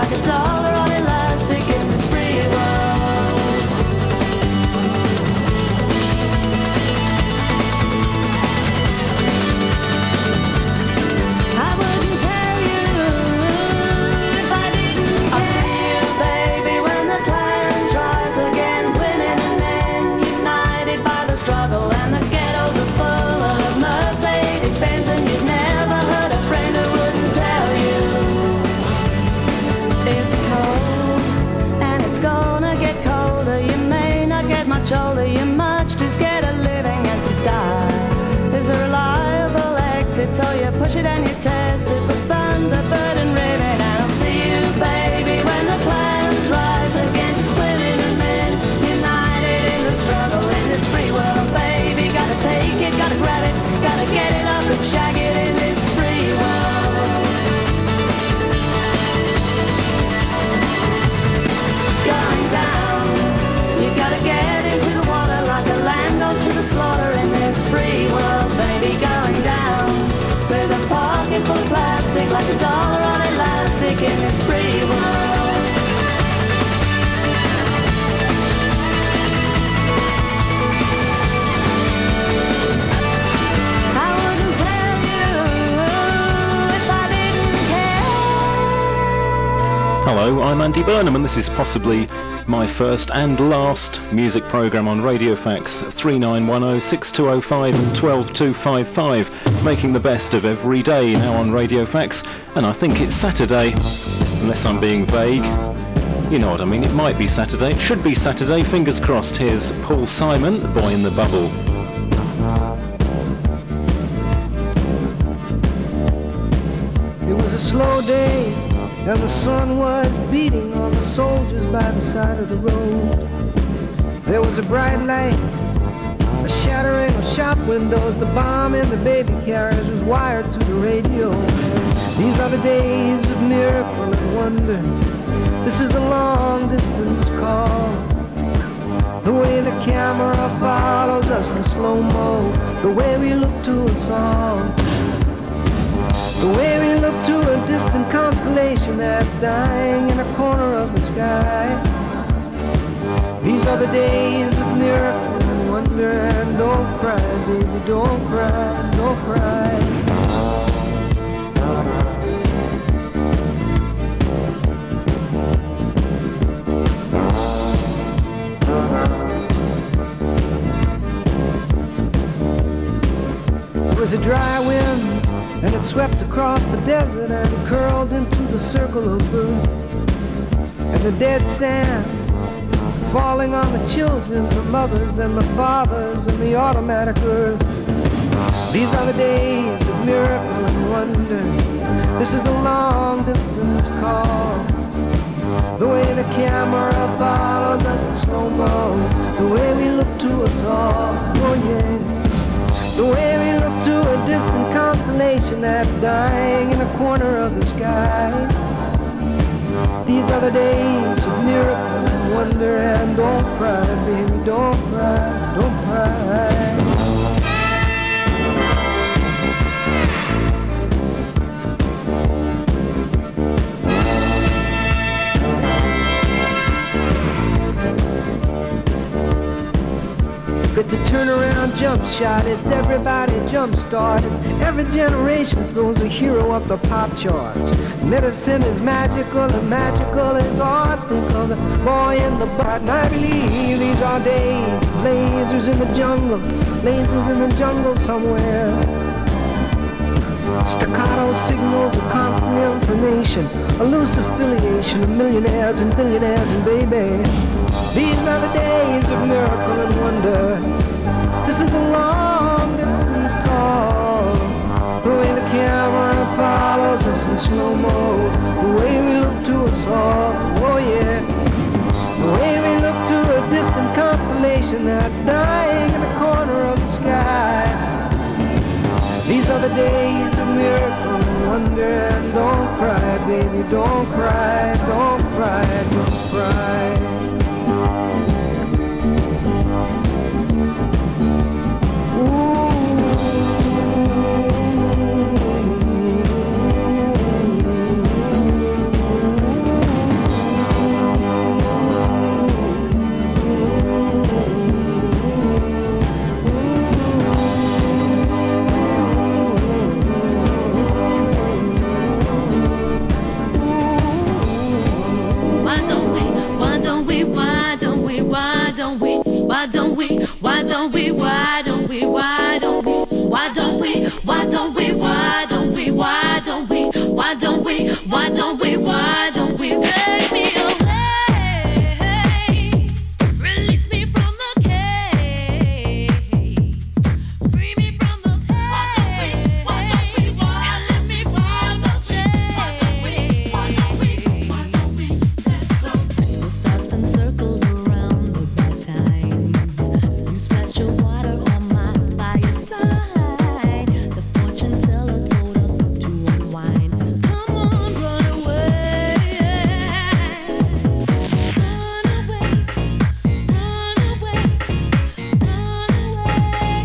like a dollar on elastic in this free world. I wouldn't tell you if I didn't care. I'll see you, baby, when the clans rise again, women and men united by the struggle, and the ghettos are full of Mercedes-Benz, and you've never heard a friend who wouldn't tell you. It's cold, and it's gonna get colder. You may not get much older, you're much too scared of living and to die. There's a reliable exit, so you push it and you test it with Thunderbird and Raven. And I'll see you, baby, when the clans rise again, women and men united in the struggle in this free world, baby. Gotta take it, gotta grab it, gotta get it up and shag it in this free world. Going down, you gotta get into the water like a lamb goes to the slaughter in this free world, baby. Going down with a pocket full of plastic like a dollar on elastic in this free world. I wouldn't tell you if I didn't care. Hello, I'm Andy Burnham, and this is possibly my first and last music programme on Radio Fax 3910 6205 and 12255, making the best of every day now on Radio Fax. And I think it's Saturday, unless I'm being vague. You know what I mean, it might be Saturday, it should be Saturday, fingers crossed. Here's Paul Simon, The Boy in the Bubble. It was a slow day, and the sun was beating on the soldiers by the side of the road. There was a bright light, a shattering of shop windows. The bomb in the baby carriage was wired to the radio. These are the days of miracle and wonder. This is the long distance call. The way the camera follows us in slow-mo, the way we look to us all. The way we look to a distant constellation that's dying in a corner of the sky. These are the days of miracle and wonder. And don't cry, baby, don't cry, don't cry. It was a dry wind, and it swept across the desert and it curled into the circle of blue. And the dead sand falling on the children, the mothers and the fathers and the automatic earth. These are the days of miracle and wonder. This is the long distance call. The way the camera follows us in slow-mo, the way we look to us all, oh yeah. The way we look to a distant constellation that's dying in a corner of the sky. These are the days of miracle and wonder. And don't cry, baby, don't cry, don't cry. It's a turnaround jump shot, it's everybody jump start. It's every generation throws a hero up the pop charts. Medicine is magical and magical is art. Think of the boy in the butt. And I believe these are days of lasers in the jungle, lasers in the jungle somewhere. Staccato signals of constant information, a loose affiliation of millionaires and billionaires and baby. These are the days of miracle and wonder. This is the long distance call. The way the camera follows us in slow-mo, the way we look to us all, oh yeah. The way we look to a distant constellation that's dying in the corner of the sky. These are the days of miracle and wonder. And don't cry, baby, don't cry, don't cry, don't cry. take me away? Release me from the cage. Free me from the pain. Why don't we, and let me find the change. Why don't we let go? The stars spin circles around the bad times. You splash your water on my fireside. The fortune teller told us to unwind. Come on, run away. Run away. Run away. Run away.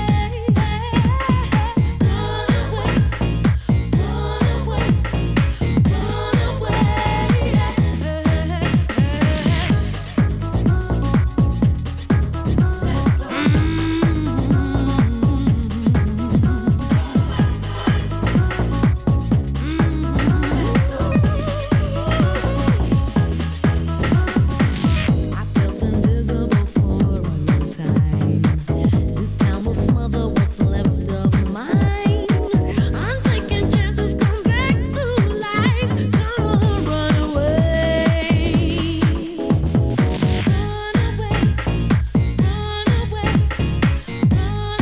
I felt invisible for a long time. This town will smother what's left of mine. I'm taking chances, come back to life. Come on, run away. Run away. Run away. Run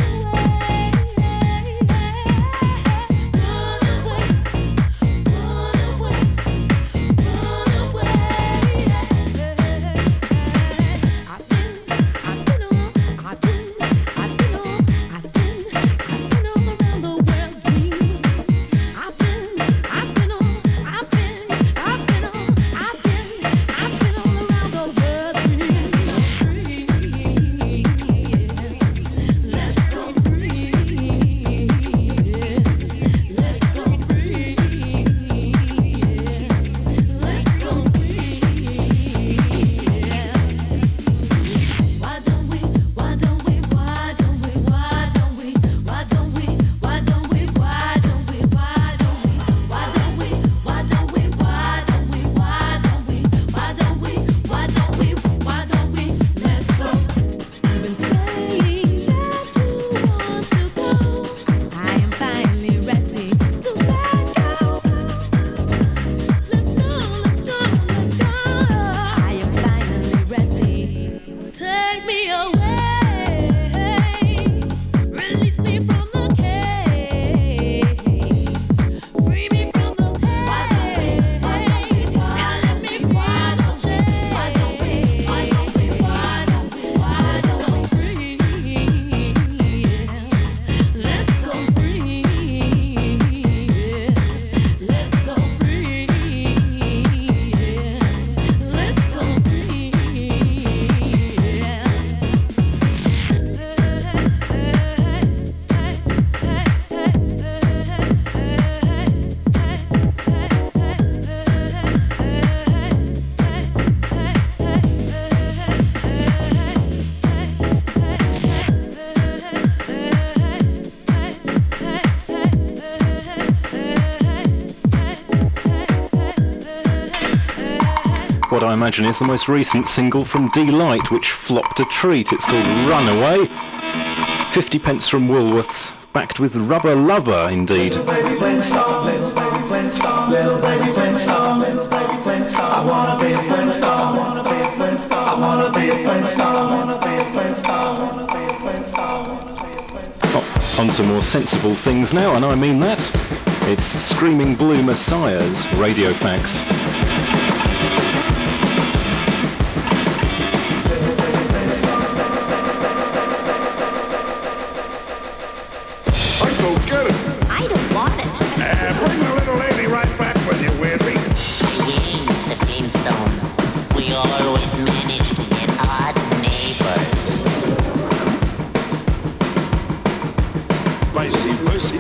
Take me away, release me from the cage, free me from the pain, and let me find the change. Why don't we free? Let's go free. Let's go free. Let's go free. What I imagine is the most recent single from D-Light, which flopped a treat. It's called Runaway. 50 pence from Woolworths, backed with Rubber Lover, indeed. Little baby Flintstone, little baby Flintstone, little baby Flintstone, little baby Flintstone. I wanna be a Flintstone, I wanna be a Flintstone, I wanna be a Flintstone, I wanna be a Flintstone, I wanna be a Flintstone, I wanna be a Flintstone. On to more sensible things now, and I mean that. It's Screaming Blue Messiah's Radio Fax. I don't want it. Bring the little lady right back with you, weirdly. Yes, Mr. Flintstone. We always manage to get odd neighbors. Spicy pussy.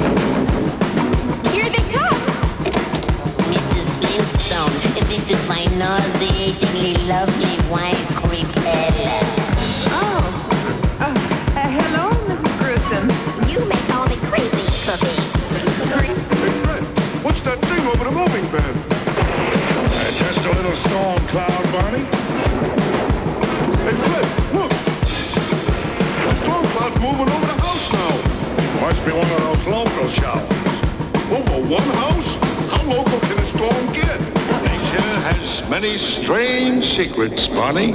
Here they come. Mrs. Flintstone, this is my nauseatingly lovely wife, Creepella. Hello, Mrs. Gruesome. You make all the creepy cookies. Hey, Fred, what's that thing over the moving bed? Just a little storm cloud, Barney. Hey, Fred, look, many strange secrets, Barney.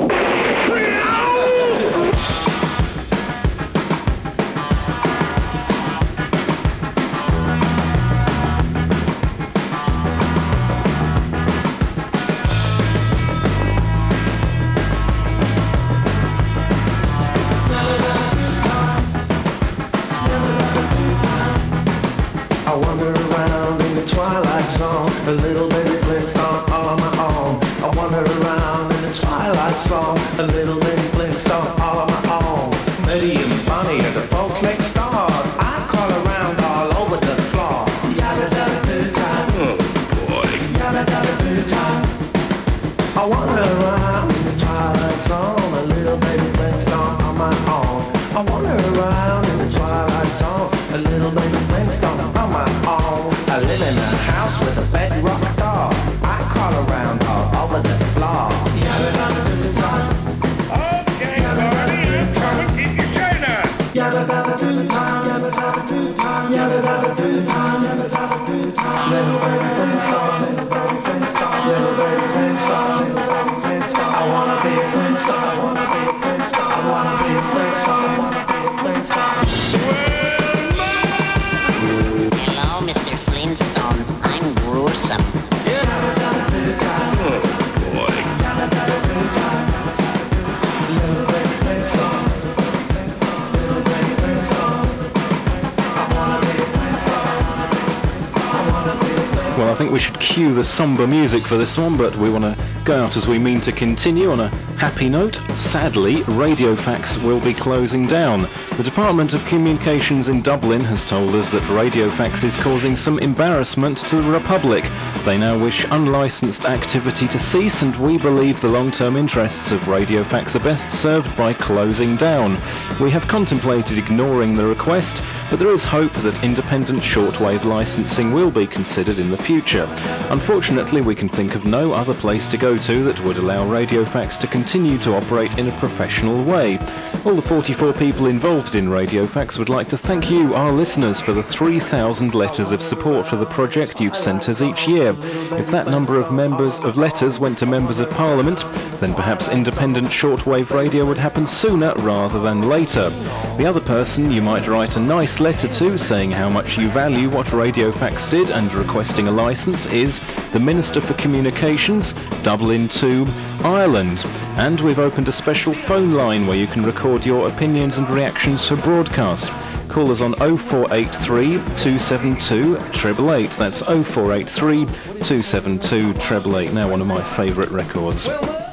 I wander around in the twilight zone, a little baby Flintstone all on my own. I wander around in the twilight zone, a little baby Flintstone all on my own. Betty and Bonnie are the folks next door. I call around all over the floor. Yada da do time. Oh, boy. Yada da do time. I wander around in the twilight zone, a little baby Flintstone on my own. I wander around in the twilight zone, a little baby Flintstone on my own. I live in a house with a bedrock door. I call around all over the floor. Yada da do time. Okay, Barney, come and keep your chain on. Yada da do time. Yada da do time. Yada da do time. Yada da do time. Little baby Flintstone. Little baby Flintstone. Little baby Flintstone. Little baby Flintstone. I wanna be a Flintstone. I wanna be a Flintstone. I wanna be a Flintstone. I wanna be a Flintstone. Hello, Mr. Flintstone. I'm gruesome. Well, I think we should cue the somber music for this one, but we want to go out as we mean to continue on a happy note. Sadly, Radiofax will be closing down. The Department of Communications in Dublin has told us that Radiofax is causing some embarrassment to the Republic. They now wish unlicensed activity to cease, and we believe the long-term interests of Radiofax are best served by closing down. We have contemplated ignoring the request, but there is hope that independent shortwave licensing will be considered in the future. Unfortunately, we can think of no other place to go to that would allow Radiofax to continue to operate in a professional way. All the 44 people involved in Radiofax would like to thank you, our listeners, for the 3,000 letters of support for the project you've sent us each year. If that number of letters went to members of Parliament, then perhaps independent shortwave radio would happen sooner rather than later. The other person you might write a nice letter to saying how much you value what Radiofax did and requesting a licence is the Minister for Communications, Dublin 2, Ireland. And we've opened a special phone line where you can record your opinions and reactions for broadcast. Call us on 0483 272 888. That's 0483 272 888. Now one of my favourite records.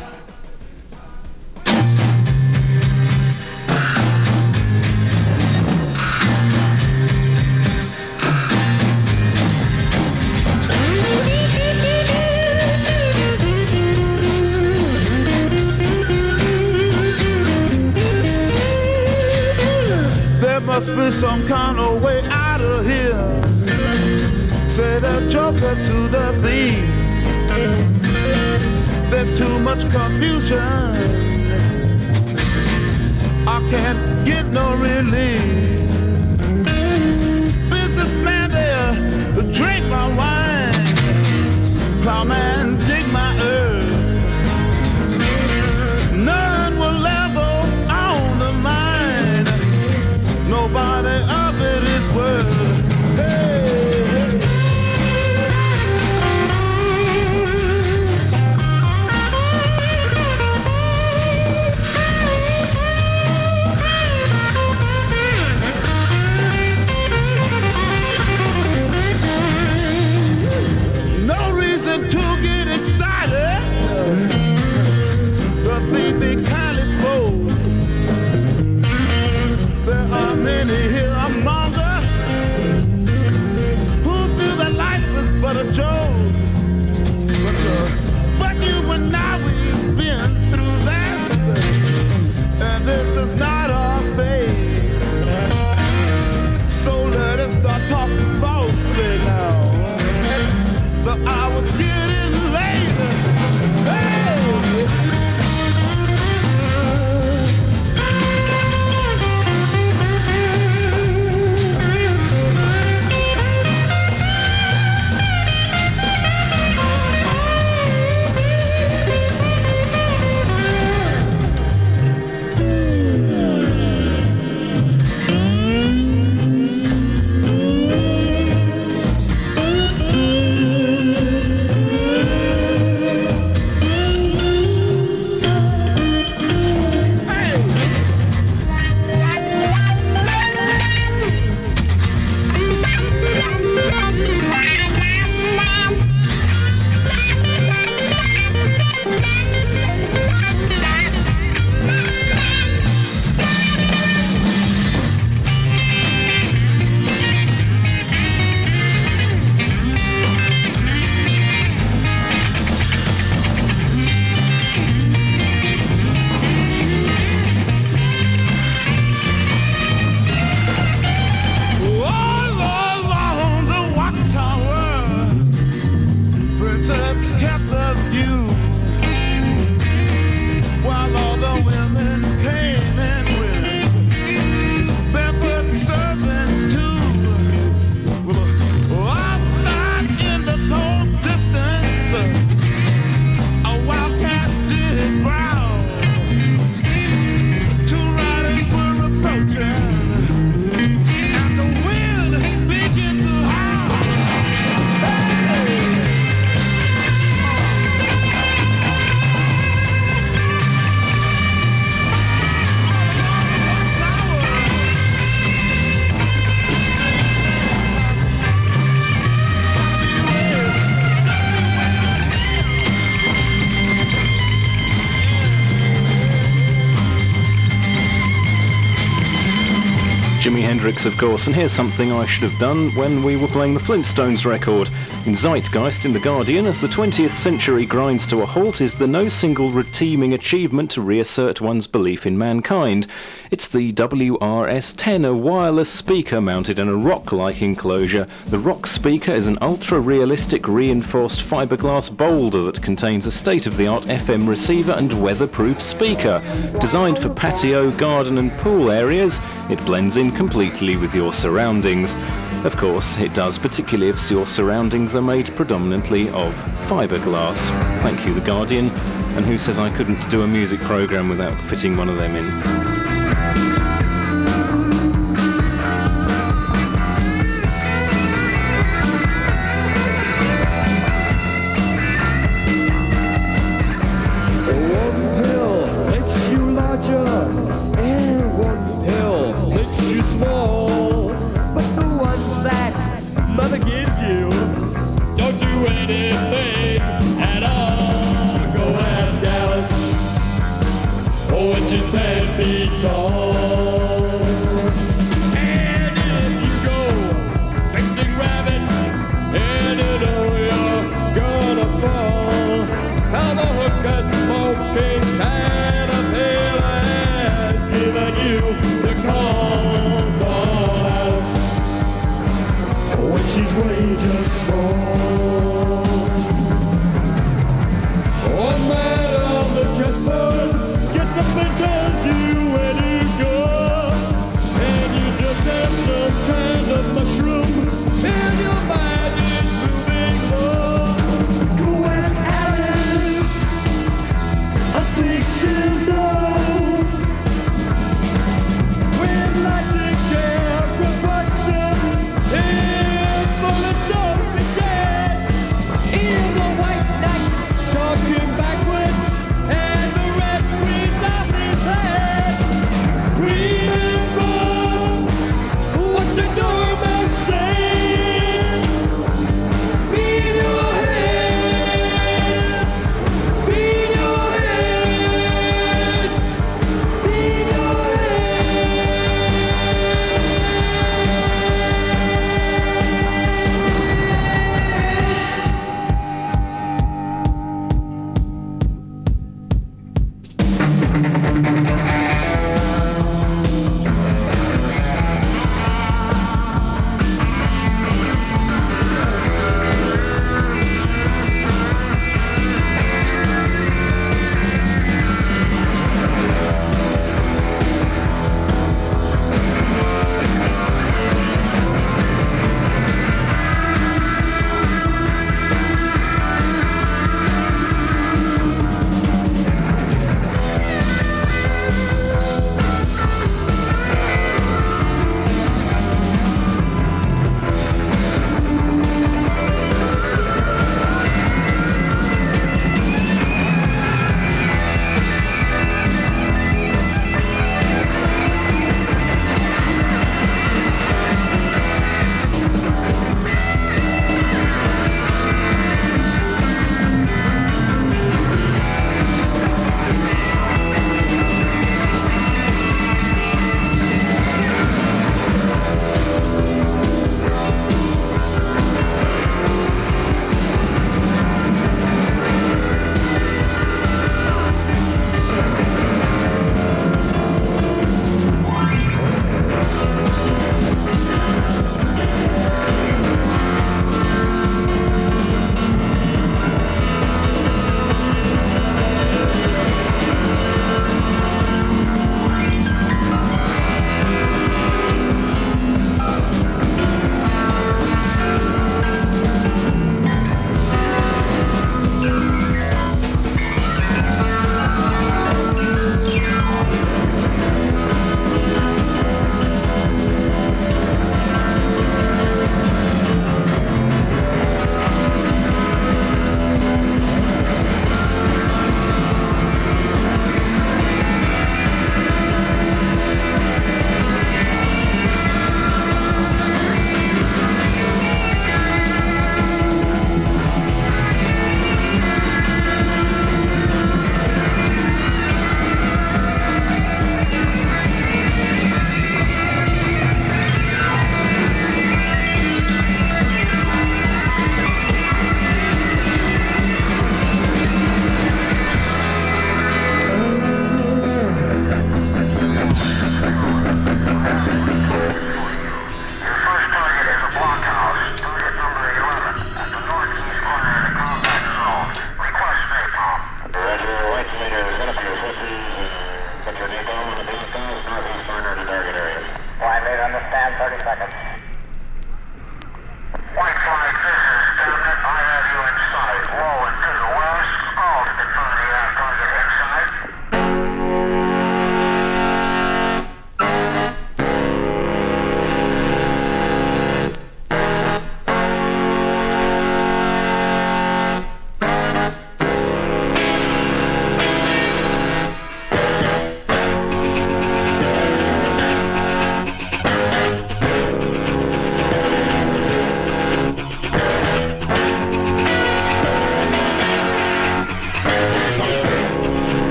Must be some kind of way out of here, said a joker to the thief. There's too much confusion, I can't get no relief. Businessman there, drink my wine. Plowman, dig my earth. None will ever own the mine. Nobody of it is worth. Hey, hey. No reason to get excited. Jimi Hendrix, of course, and here's something I should have done when we were playing the Flintstones record. In Zeitgeist in The Guardian, as the 20th century grinds to a halt, is there no single redeeming achievement to reassert one's belief in mankind? It's the WRS-10, a wireless speaker mounted in a rock-like enclosure. The rock speaker is an ultra-realistic reinforced fiberglass boulder that contains a state-of-the-art FM receiver and weatherproof speaker. Designed for patio, garden and pool areas, it blends in completely with your surroundings. Of course, it does, particularly if your surroundings are made predominantly of fiberglass. Thank you, The Guardian. And who says I couldn't do a music programme without fitting one of them in? One man on the chessboard gets up and tells you when he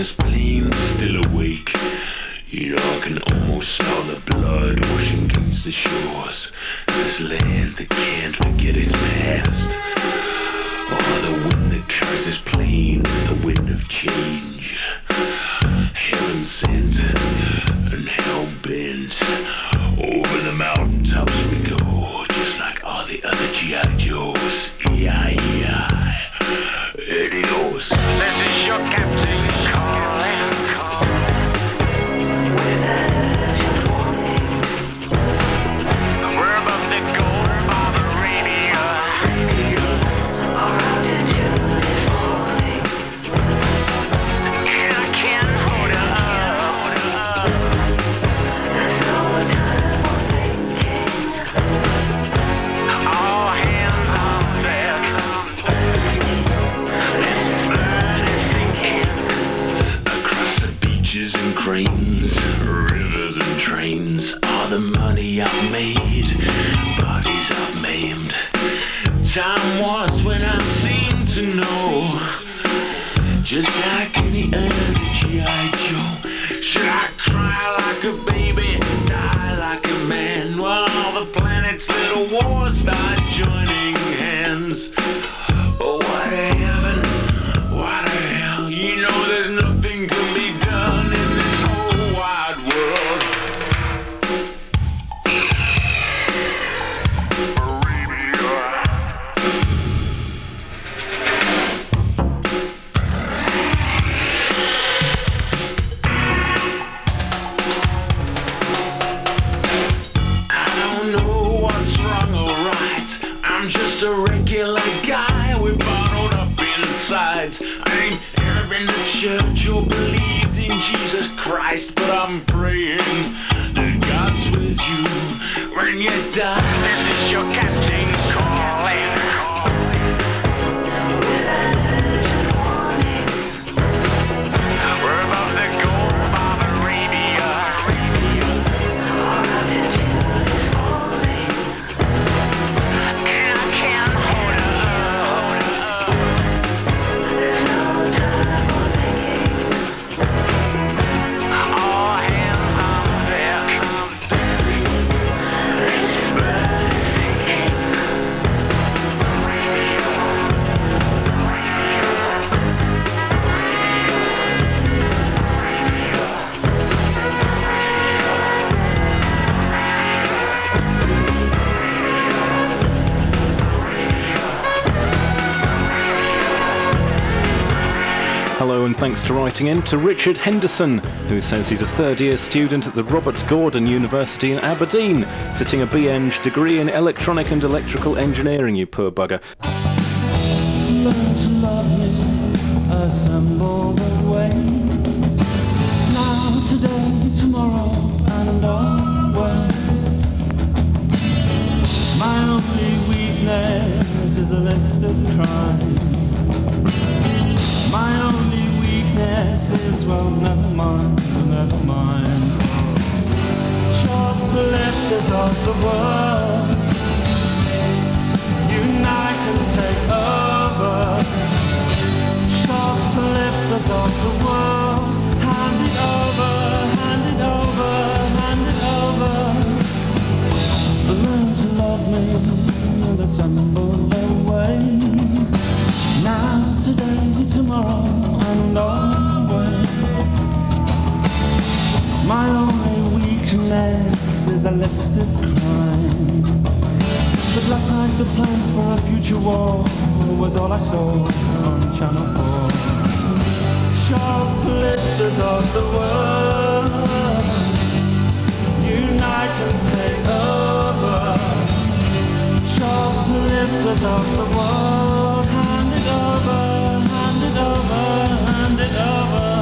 is plain, still awake. You know, I can almost smell the blood washing against the shores. This land that can't forget its past. Oh, the wind that carries this plane is the wind of change. Heaven sent and hell bent. Over the mountaintops we go, just like all the other G.I. Joes. Yeah. Adios. This is your captain calling. We're about to go on the radio. All I did you this morning, and I can't hold it up. There's no time for thinking. All hands on deck. This bird is sinking. Across the beaches and cranes, rivers and trains, all the money I've made, bodies I've maimed. Time was when I seemed to know, just like any other G.I. Joe. Should I cry like a baby, die like a man, while all the planet's little wars start joining hands? Oh, what a heaven, what a hell. You know there's nothing can be done in this whole wide world. I don't know what's wrong or right. I'm just a regular guy with bottled up insides. I ain't ever been to church or believed in Jesus Christ, but I'm praying that God's with you when you die. This is your captain calling. We're about to go by the radio. All I did you this morning, and I can't hold it up. There's no time for thinking. All hands on deck. This bird is sinking. Hello and thanks for writing in to Richard Henderson, who says he's a third-year student at the Robert Gordon University in Aberdeen, sitting a BEng degree in electronic and electrical engineering, you poor bugger. Learn to love me, assemble the ways. Now, today, tomorrow, and always. My only weakness is a list of crimes. My only weakness is, well, never mind. Shoplifters of the world, unite and take over. Shoplifters of the world, hand it over, hand it over, hand it over. Learn to love me and assemble their ways. Now, today, tomorrow, and always. My only weakness is a listed crime. But last night the plan for a future war was all I saw on Channel 4. Shoplifters of the world, unite and take over. Shoplifters of the world, hand it over, hand it over, hand it over.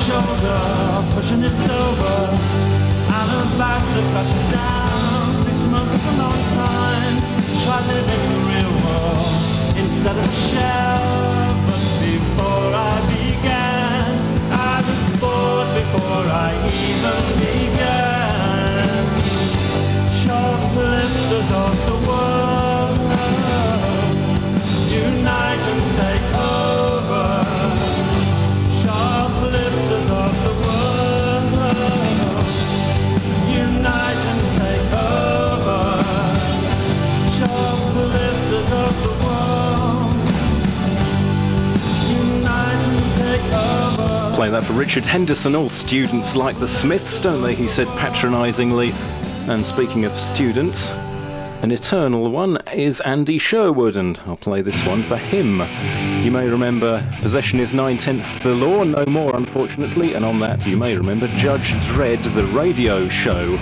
shoulder, pushing it over. And a bastard flashes down. 6 months is a long time. Try living the real world instead of a shell. But before I began, I was bored before I even began. Shoplifters of the world, unite and take over. Shoplifters of the world, unite and take over. Shoplifters of the world, unite and take over. Play that for Richard Henderson. All students like the Smiths, don't they? He said patronisingly. And speaking of students, an eternal one is Andy Sherwood, and I'll play this one for him. You may remember Possession is 9/10 the law, no more unfortunately, and on that you may remember Judge Dredd, the radio show.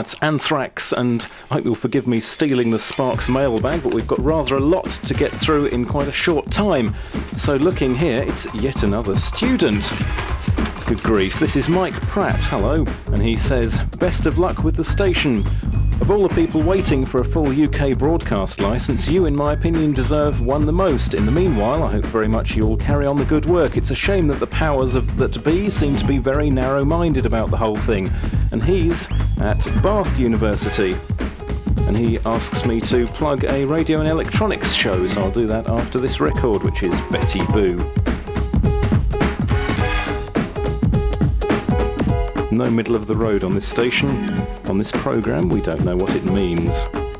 That's Anthrax, and I hope you'll forgive me stealing the Sparks mailbag, but we've got rather a lot to get through in quite a short time. So looking here, it's yet another student. Good grief. This is Mike Pratt, hello, and he says, best of luck with the station. Of all the people waiting for a full UK broadcast licence, you, in my opinion, deserve one the most. In the meanwhile, I hope very much you'll carry on the good work. It's a shame that the powers of that be seem to be very narrow-minded about the whole thing. And he's at Bath University. And he asks me to plug a radio and electronics show, so I'll do that after this record, which is Betty Boo. No middle of the road on this station. On this programme, we don't know what it means.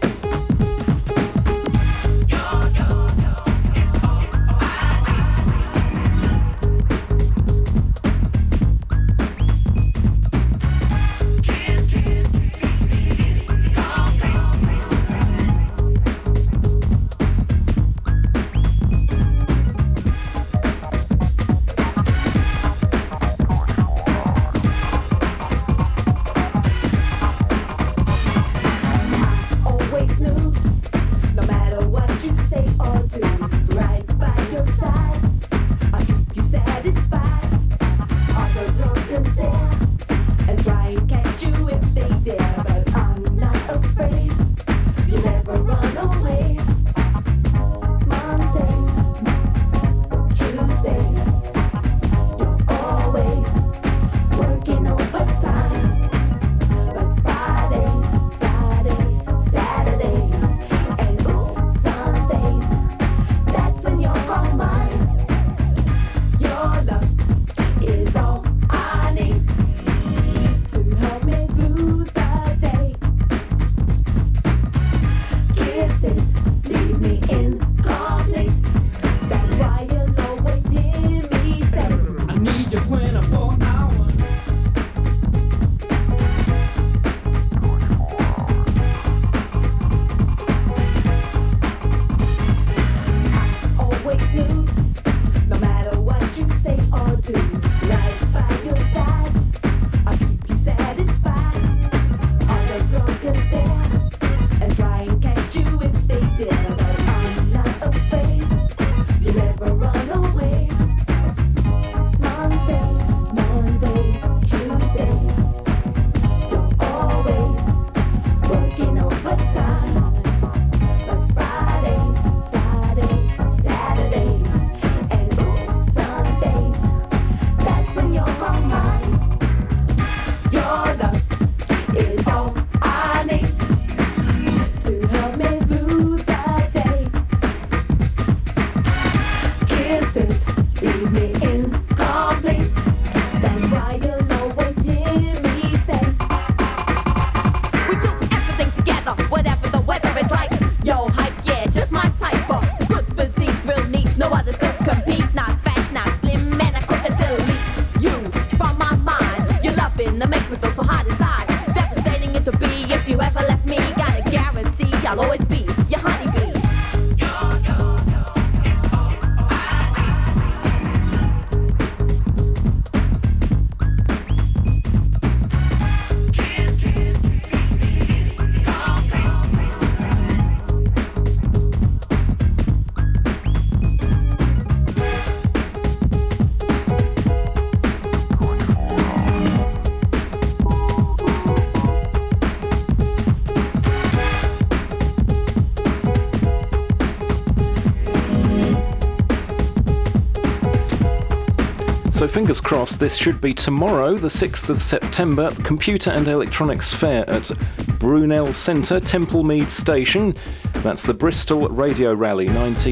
So fingers crossed, this should be tomorrow, the 6th of September, Computer and Electronics Fair at Brunel Centre, Templemead Station. That's the Bristol Radio Rally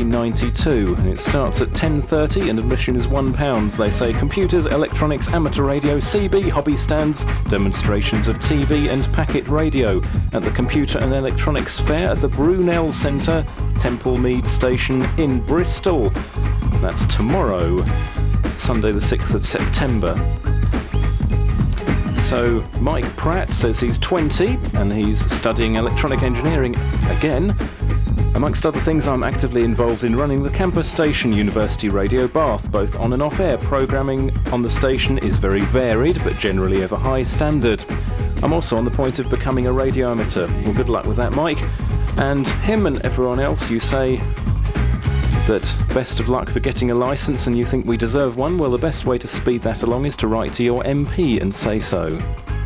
1992. And it starts at 10:30 and admission is £1. They say computers, electronics, amateur radio, CB, hobby stands, demonstrations of TV and packet radio at the Computer and Electronics Fair at the Brunel Centre, Templemead Station in Bristol. That's tomorrow, Sunday the 6th of September. So Mike Pratt says he's 20 and he's studying electronic engineering again. Amongst other things, I'm actively involved in running the campus station University Radio Bath, both on and off air. Programming on the station is very varied but generally of a high standard. I'm also on the point of becoming a radio amateur. Well, good luck with that, Mike. And him and everyone else, you say that best of luck for getting a licence and you think we deserve one. Well, the best way to speed that along is to write to your MP and say so.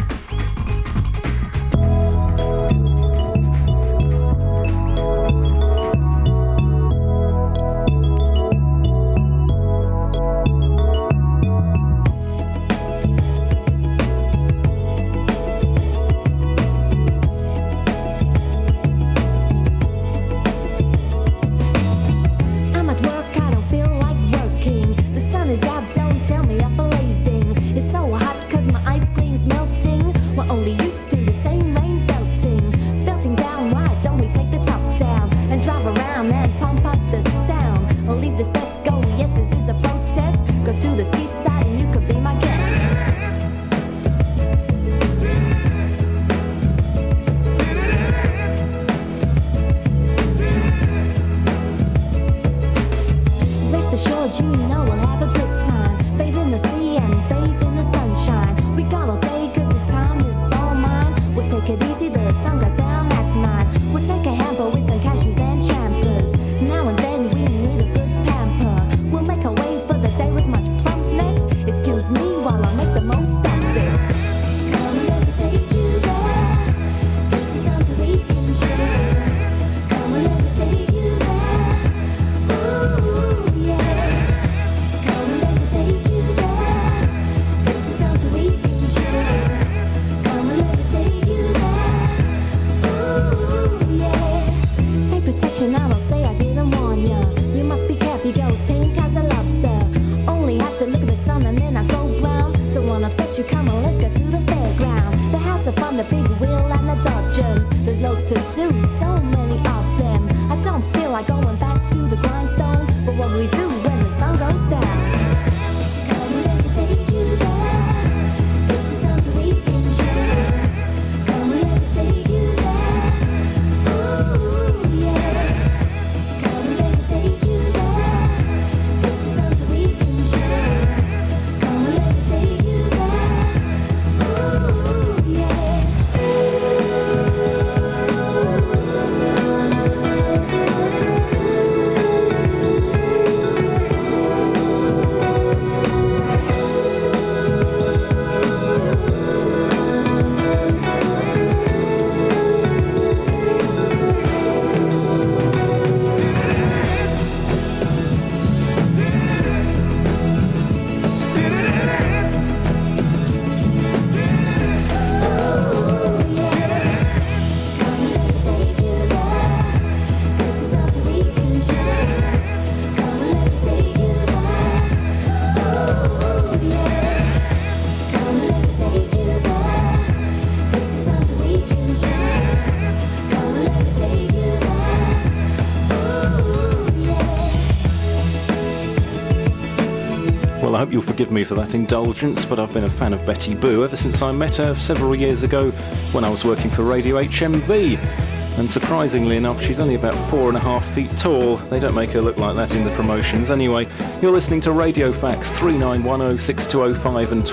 I hope you'll forgive me for that indulgence, but I've been a fan of Betty Boo ever since I met her several years ago when I was working for Radio HMV. And surprisingly enough, she's only about 4.5 feet tall. They don't make her look like that in the promotions. Anyway, you're listening to Radio Fax 3910 6205 and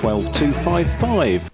12255.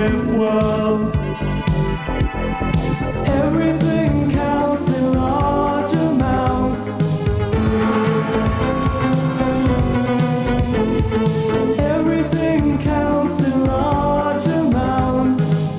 microwave world. Everything counts in large amounts. Everything counts in large amounts.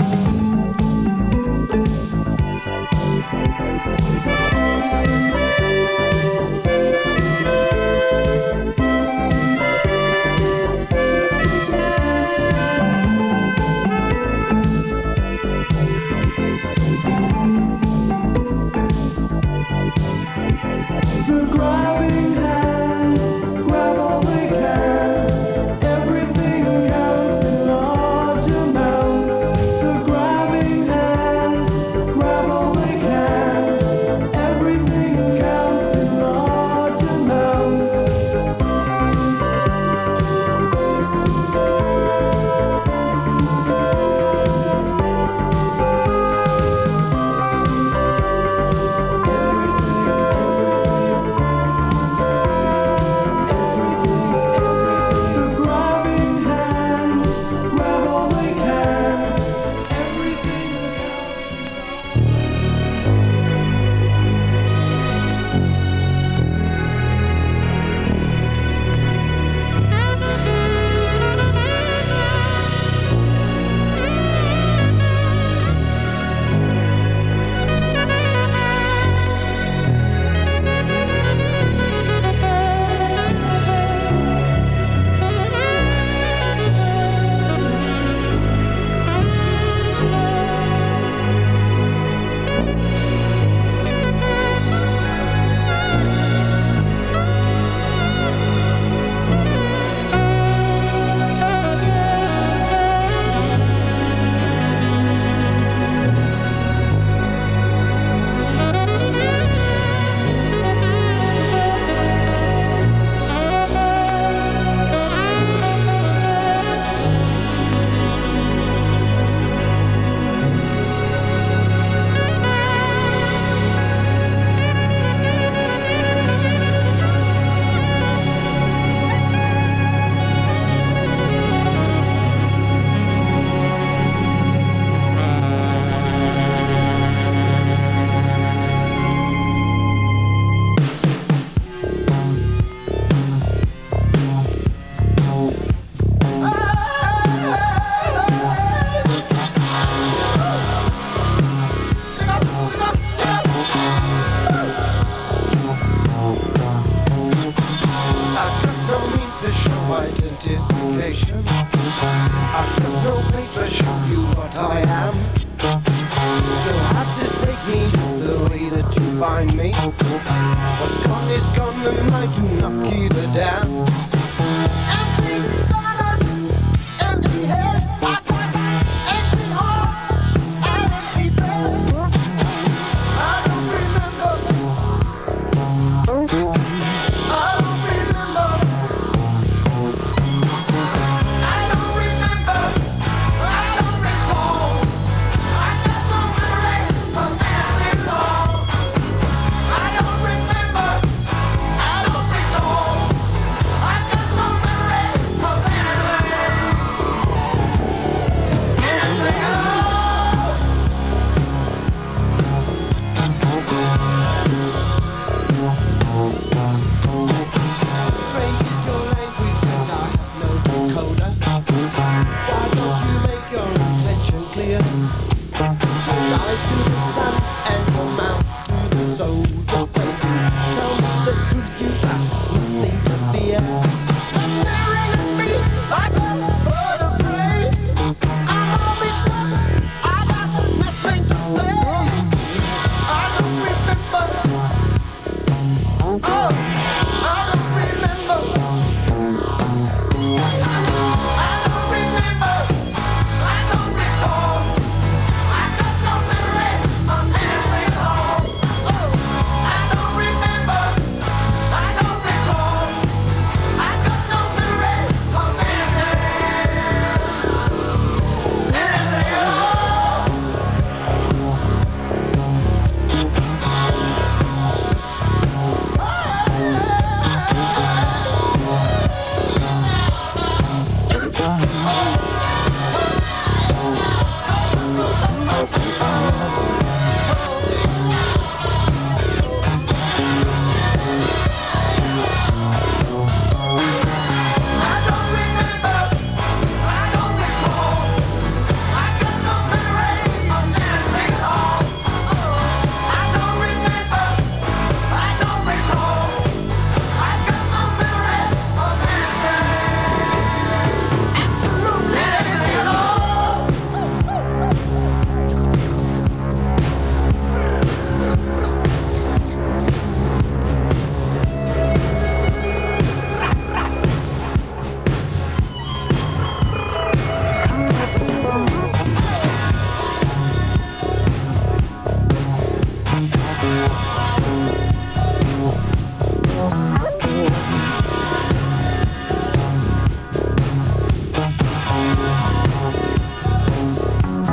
The grabbing hands grab all they can. Everything counts in large amounts. The grabbing hands grab all they can. Everything counts in large amounts. The grabbing hands grab all they can. Everything counts in I've got no means to show identification. I've got no paper show you what I am. You'll have to take me just the way that you find me. What's gone is gone and I do not give a damn. Empty stomach, empty head, I got empty heart and empty bed. I don't remember. I don't remember. I don't remember. I don't recall. I got no memory of anything at all. I don't remember. I don't recall. I got no memory of anything. Anything at all. Strange is your language and I have no decoder. Why don't you make your intention clear? Your eyes to the sun and your mouth to the soul. Just say you tell me the truth, you got nothing to fear. Stop staring at me like a bird of prey. I'm all mixed up, I got nothing to say. I don't remember. Oh, I don't remember. I don't remember. I don't recall. I got no memory of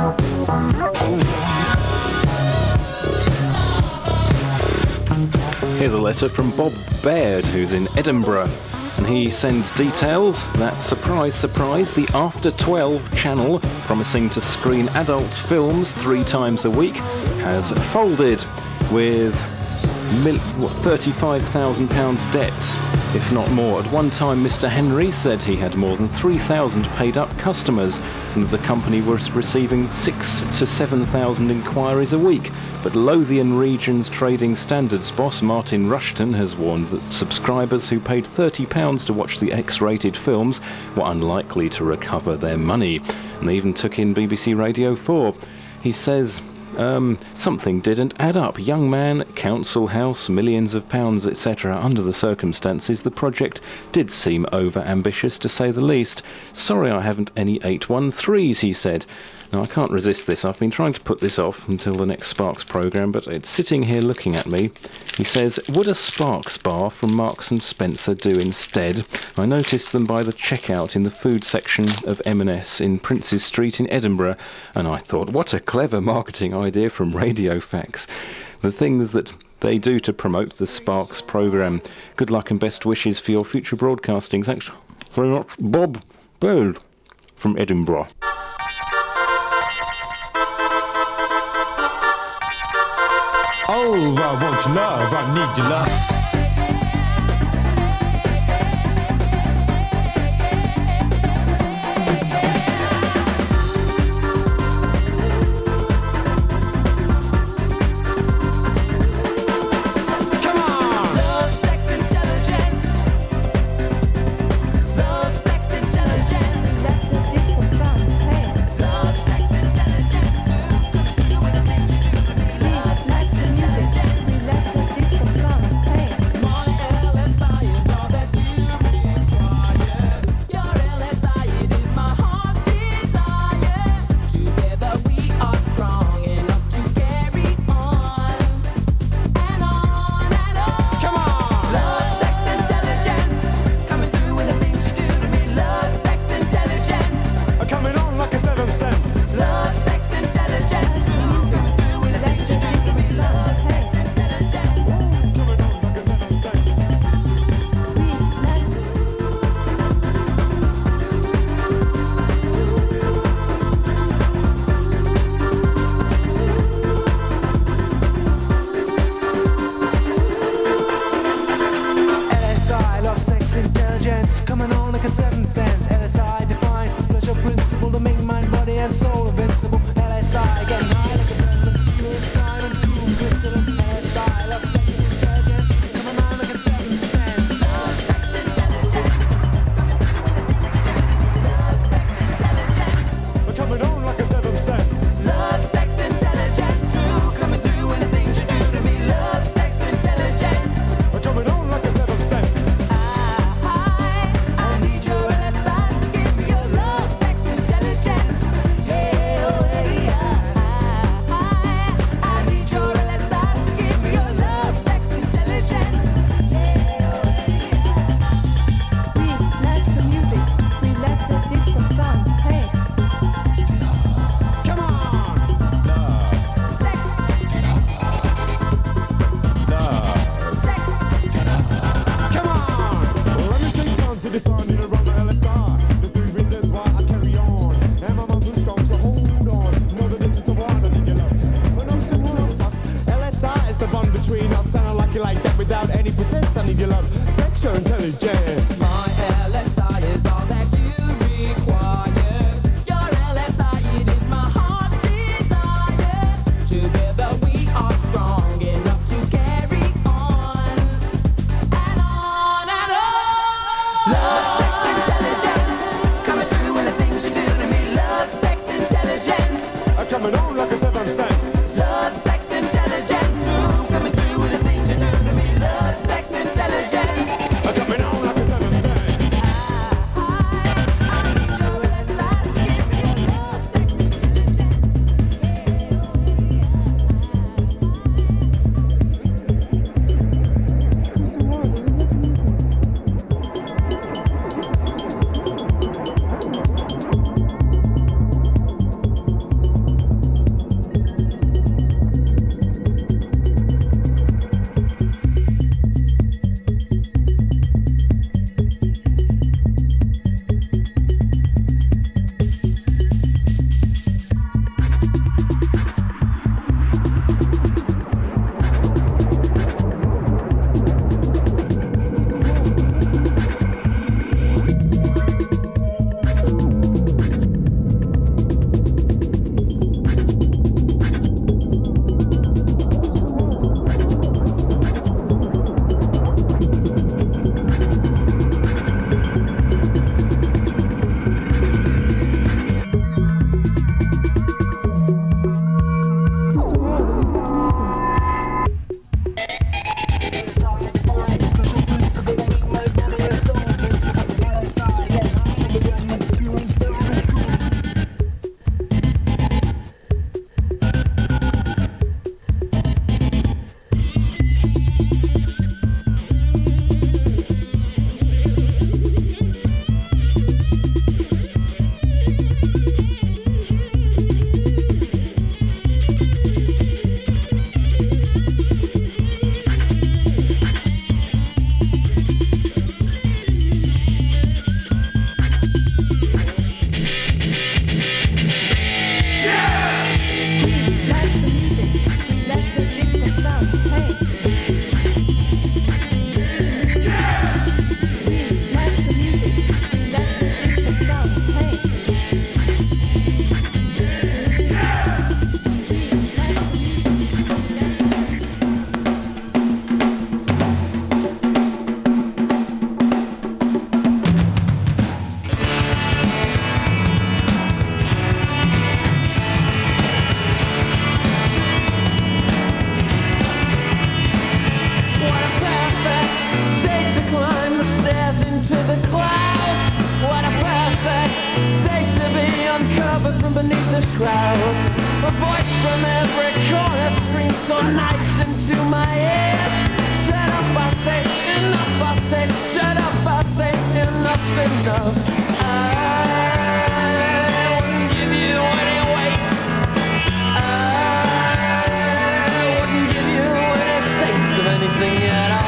Here's a letter from Bob Baird, who's in Edinburgh, and he sends details that, surprise, surprise, the After 12 channel, promising to screen adult films 3 times a week, has folded with £35,000 debts, if not more. At one time, Mr. Henry said he had more than 3,000 paid-up customers and that the company was receiving 6,000 to 7,000 inquiries a week. But Lothian Region's Trading Standards boss Martin Rushton has warned that subscribers who paid £30 to watch the X-rated films were unlikely to recover their money. And they even took in BBC Radio 4. He says something didn't add up. Young man, council house, millions of pounds, etc. Under the circumstances, the project did seem over-ambitious, to say the least. Sorry I haven't any 813s, he said. Now, I can't resist this. I've been trying to put this off until the next Sparks programme, but it's sitting here looking at me. He says, would a Sparks bar from Marks and Spencer do instead? I noticed them by the checkout in the food section of M&S in Princes Street in Edinburgh, and I thought, what a clever marketing idea from Radio Facts. The things that they do to promote the Sparks programme. Good luck and best wishes for your future broadcasting. Thanks very much, Bob Baird from Edinburgh. Oh, I want your love, I need your love. Hey. the shroud. A voice from every corner screams so nice into my ears. Shut up, I say, enough, I say, shut up, I say, enough's enough. I wouldn't give you any waste. I wouldn't give you any taste of anything at all.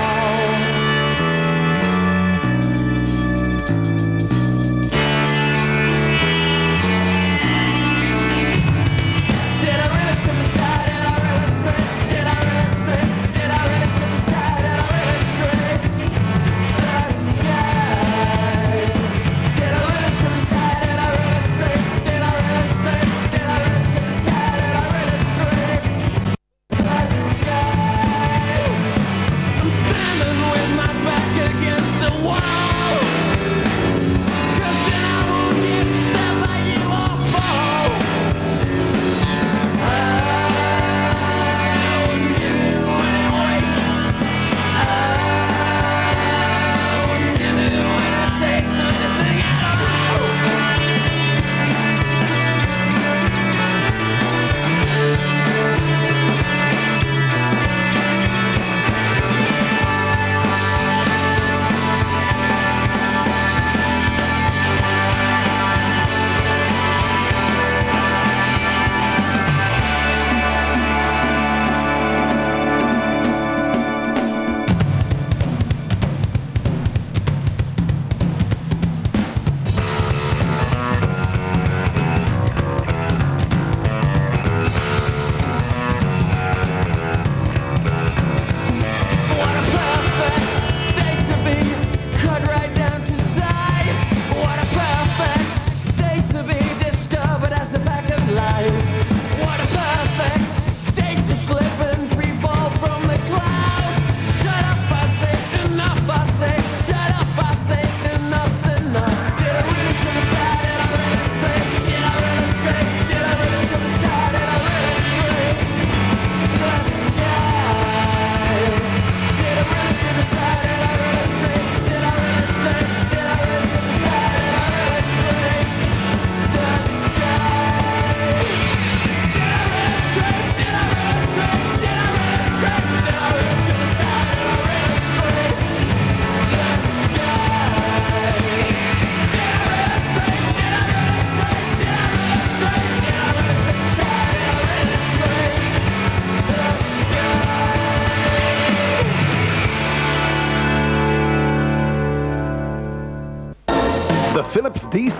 Philips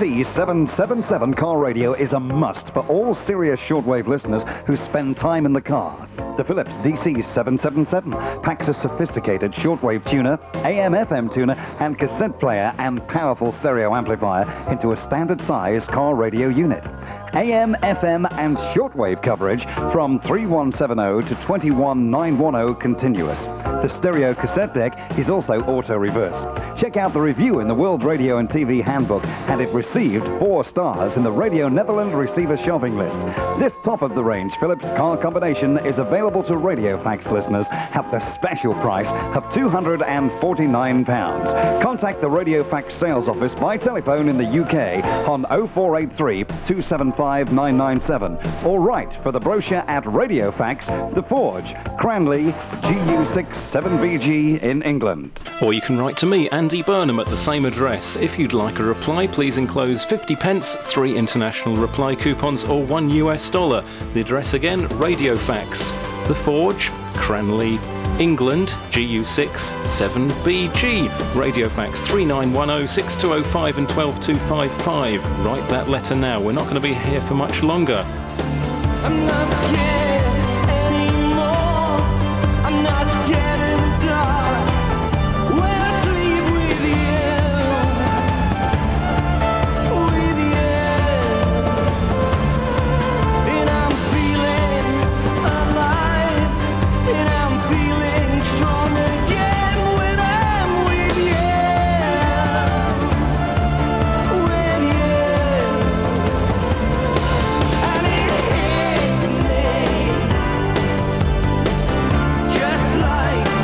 DC777 car radio is a must for all serious shortwave listeners who spend time in the car. The Philips DC777 packs a sophisticated shortwave tuner, AM/FM tuner, and cassette player and powerful stereo amplifier into a standard-size car radio unit. AM, FM, and shortwave coverage from 3170 to 21910 continuous. The stereo cassette deck is also auto-reverse. Check out the review in the World Radio and TV Handbook, and it received 4 stars in the Radio Netherlands Receiver Shopping List. This top-of-the-range Philips car combination is available to Radiofax listeners at the special price of £249. Contact the Radiofax sales office by telephone in the UK on 0483 275 997 or write for the brochure at Radiofax, The Forge, Cranley, GU6 7BG in England. Or you can write to me, Andy Burnham, at the same address. If you'd like a reply, please enclose 50 pence, 3 international reply coupons, or $1 US. The address again, Radiofax, The Forge, Cranley, England, GU6 7BG. Radiofax 3910 6205 and 12255. Write that letter now. We're not going to be here for much longer. I'm not scared anymore. I'm not scared of the dark. When I sleep with you, and I'm feeling alive, and I'm feeling strong again when I'm with you, and it hits me just like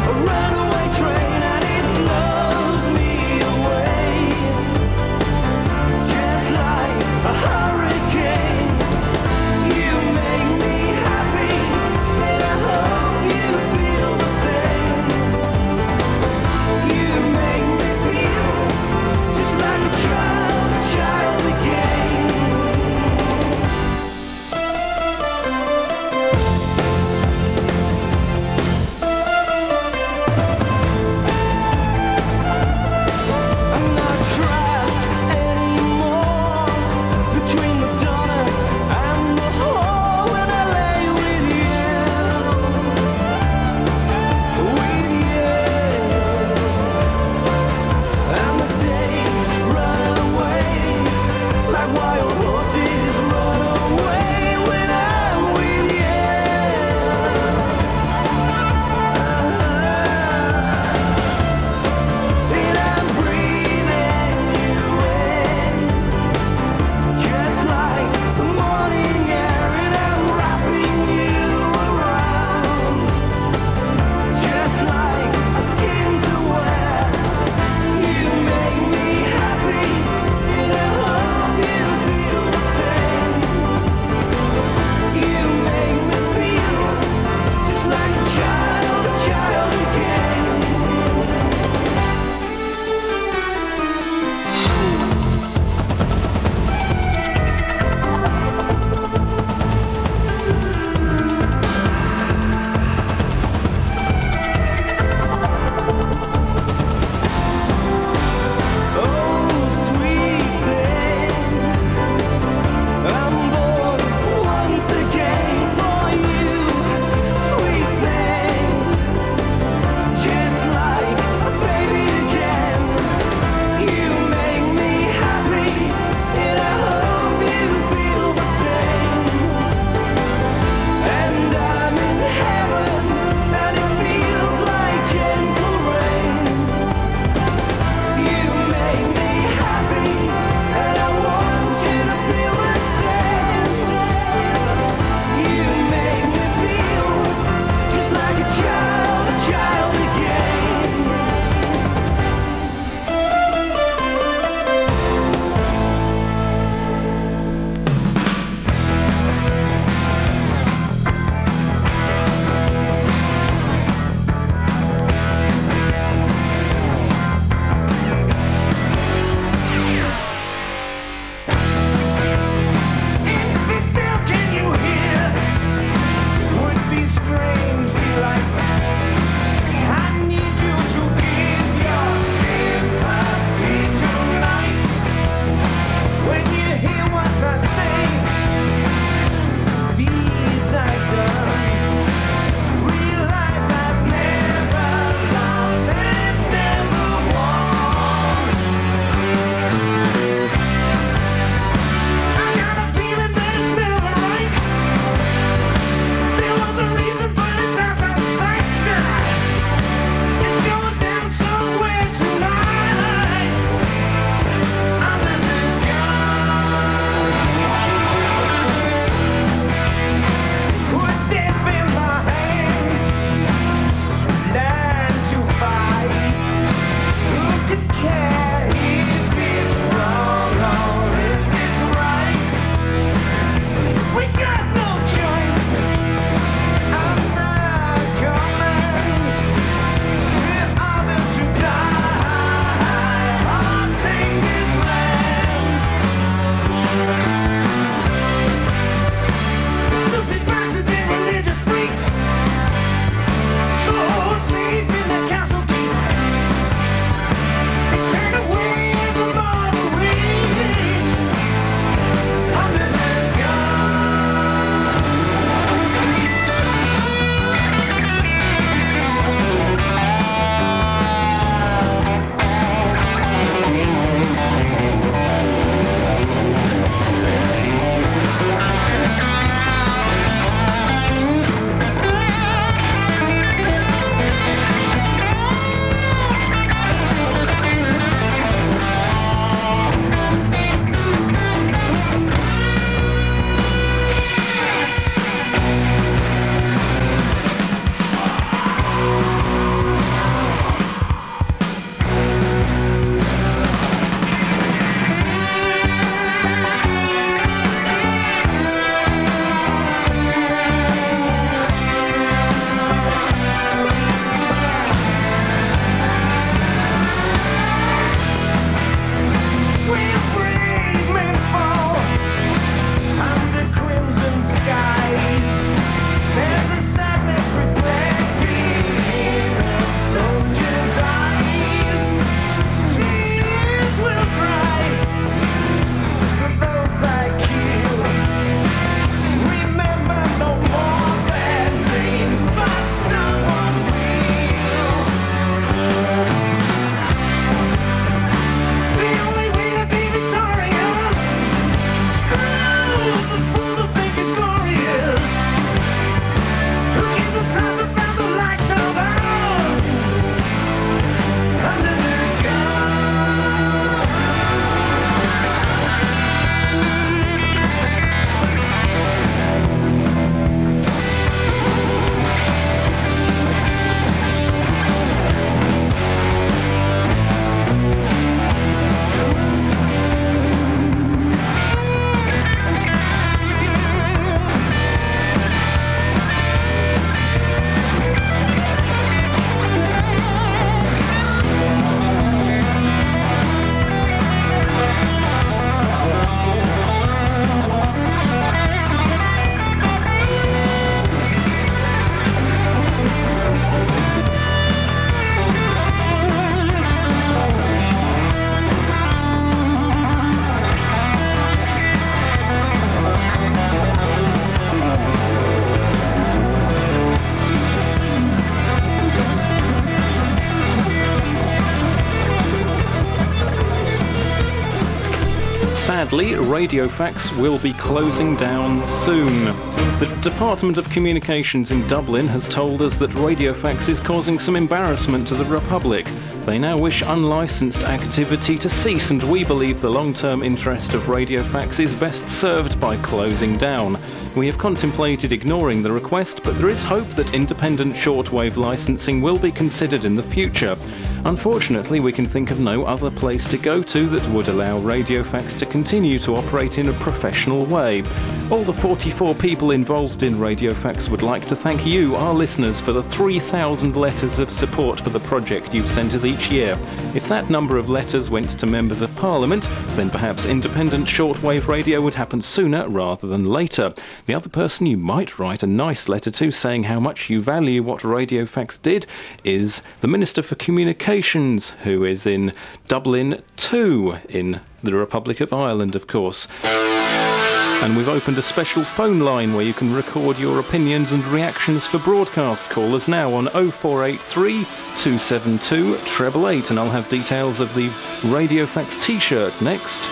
Sadly, Radiofax will be closing down soon. The Department of Communications in Dublin has told us that Radiofax is causing some embarrassment to the Republic. They now wish unlicensed activity to cease, and we believe the long-term interest of Radiofax is best served by closing down. We have contemplated ignoring the request, but there is hope that independent shortwave licensing will be considered in the future. Unfortunately, we can think of no other place to go to that would allow Radiofax to continue to operate in a professional way. All the 44 people involved in Radiofax would like to thank you, our listeners, for the 3,000 letters of support for the project you've sent us each year. If that number of letters went to members of Parliament, then perhaps independent shortwave radio would happen sooner rather than later. The other person you might write a nice letter to saying how much you value what Radiofax did is the Minister for Communications, who is in Dublin 2 in the Republic of Ireland, of course. And we've opened a special phone line where you can record your opinions and reactions for broadcast. Call us now on 0483 272 888, and I'll have details of the Radiofax t-shirt next.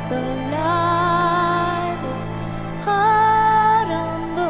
the light that's hard on the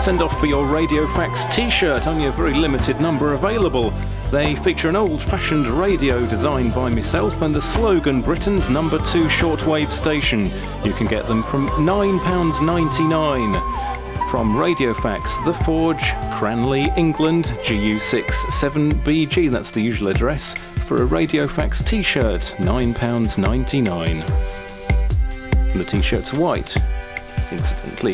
send off for your Radio Fax t-shirt, only a very limited number available. They feature an old-fashioned radio designed by myself and the slogan Britain's #2 shortwave station. You can get them from £9.99. From Radio Fax, The Forge, Cranley, England, GU6 7BG. That's the usual address for a Radio Fax t-shirt, £9.99. And the t-shirt's white, incidentally.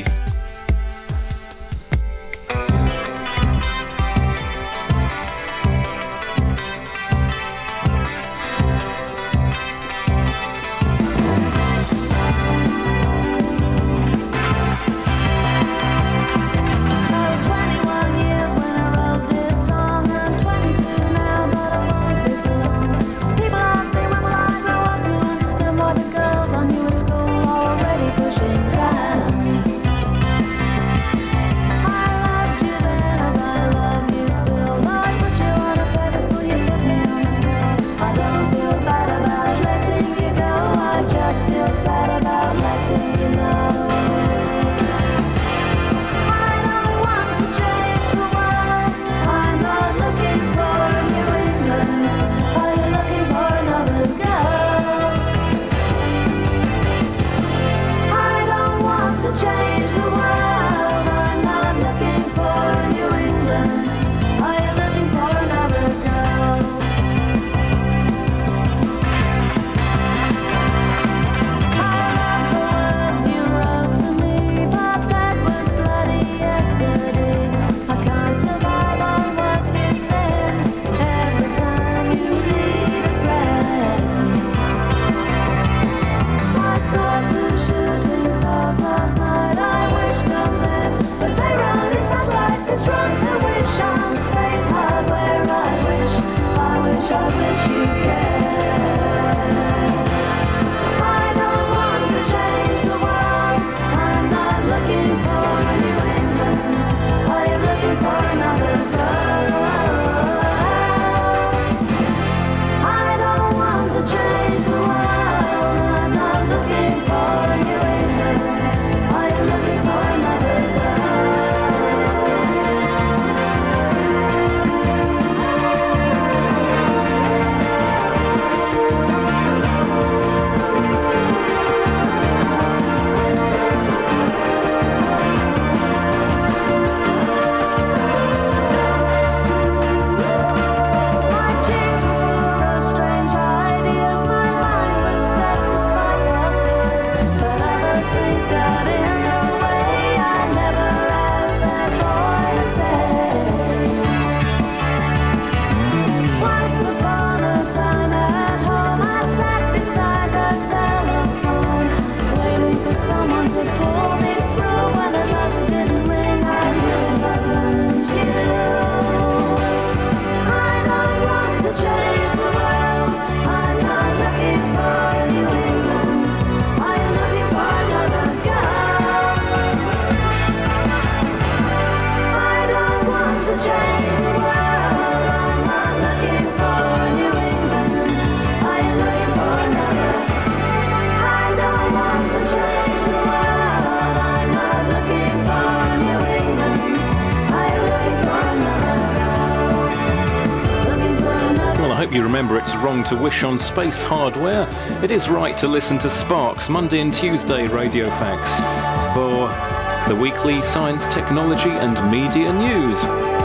You remember it's wrong to wish on space hardware. It is right to listen to Sparks Monday and Tuesday Radio Fax for the weekly science, technology and media news.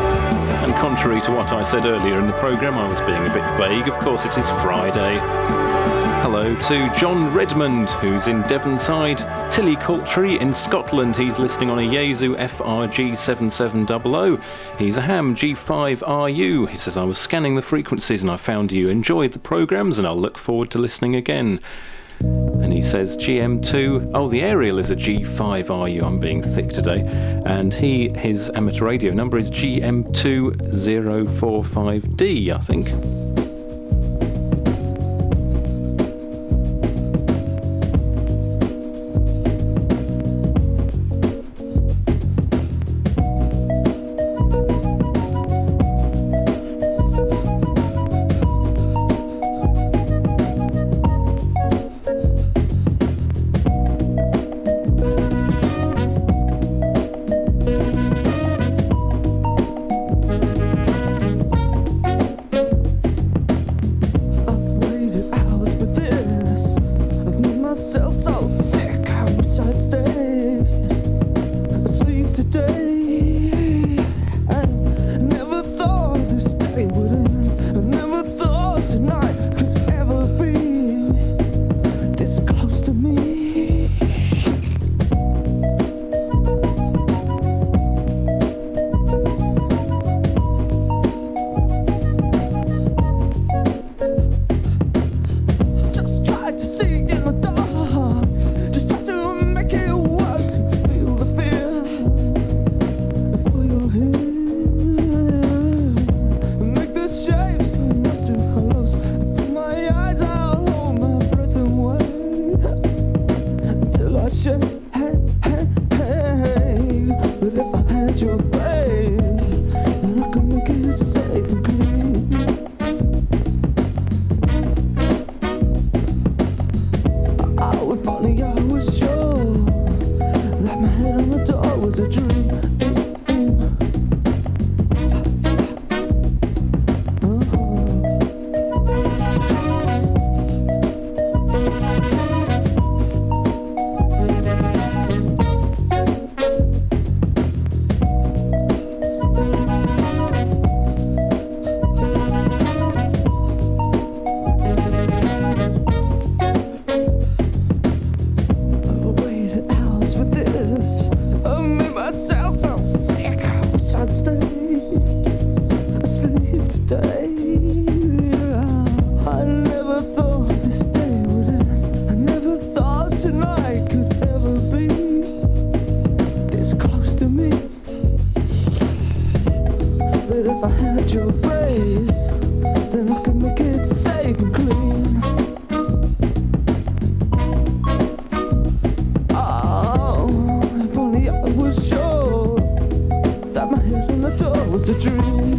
And contrary to what I said earlier in the programme, I was being a bit vague. Of course, it is Friday. Hello to John Redmond, who's in Devonside, Tilly Coultry in Scotland. He's listening on a Yaesu FRG 7700. He's a ham G5RU. He says, I was scanning the frequencies and I found you enjoyed the programmes and I'll look forward to listening again. And he says GM2, oh, the aerial is a G5RU. I'm being thick today. And his amateur radio number is GM2045D, I think. your face, then I could make it safe and clean. Oh, if only I was sure that my head on the door was a dream.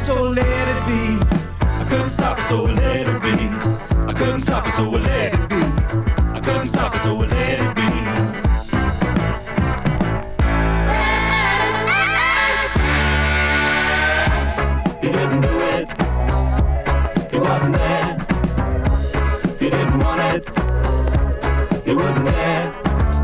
so let it be. I couldn't stop it, so let it be. I couldn't stop it, so let it be. I couldn't stop it, so let it be. He didn't do it. He wasn't there. He didn't want it. He wasn't there.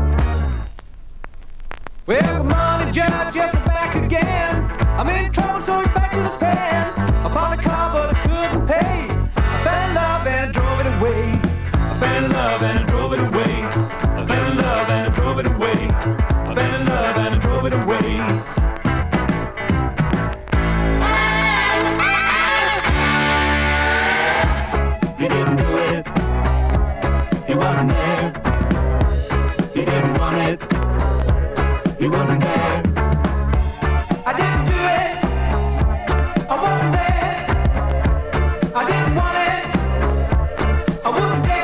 Well, good morning, Judge, yes, I'm back again. I'm in trouble, so it's back to the pen. I found a car, but I couldn't pay. I fell in love and I drove it away. I fell in love and I drove it away. I fell in love and I drove it away. I fell in love and I drove it away. He didn't do it. He wasn't there. He didn't want it. He wasn't there. I didn't do it. I wasn't there. I didn't want it. I wasn't there.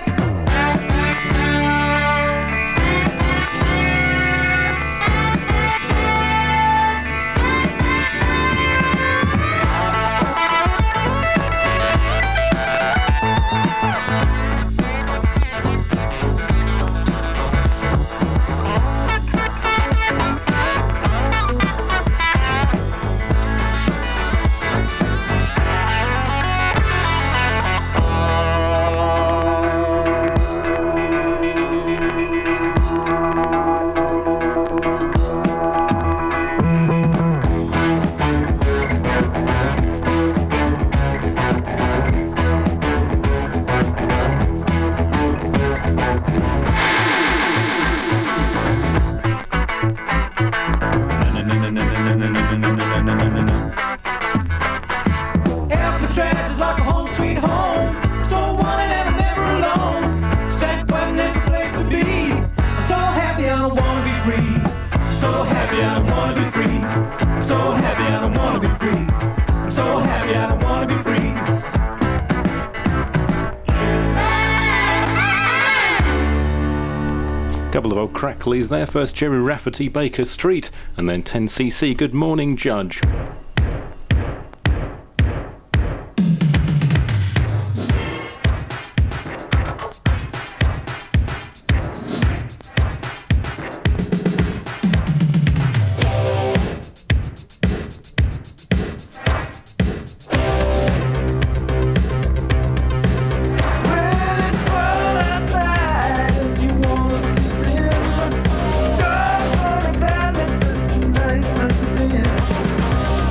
Alcatraz is like a home sweet home. So wanted and I'm never alone. San Quentin is the place to be. I'm so happy I don't wanna be free. I'm so happy I don't wanna be free. I'm so happy I don't wanna be free. I'm so happy I don't wanna be free. Couple of old cracklies there. First Jerry Rafferty, Baker Street, and then 10cc, Good Morning Judge. Nice and thin.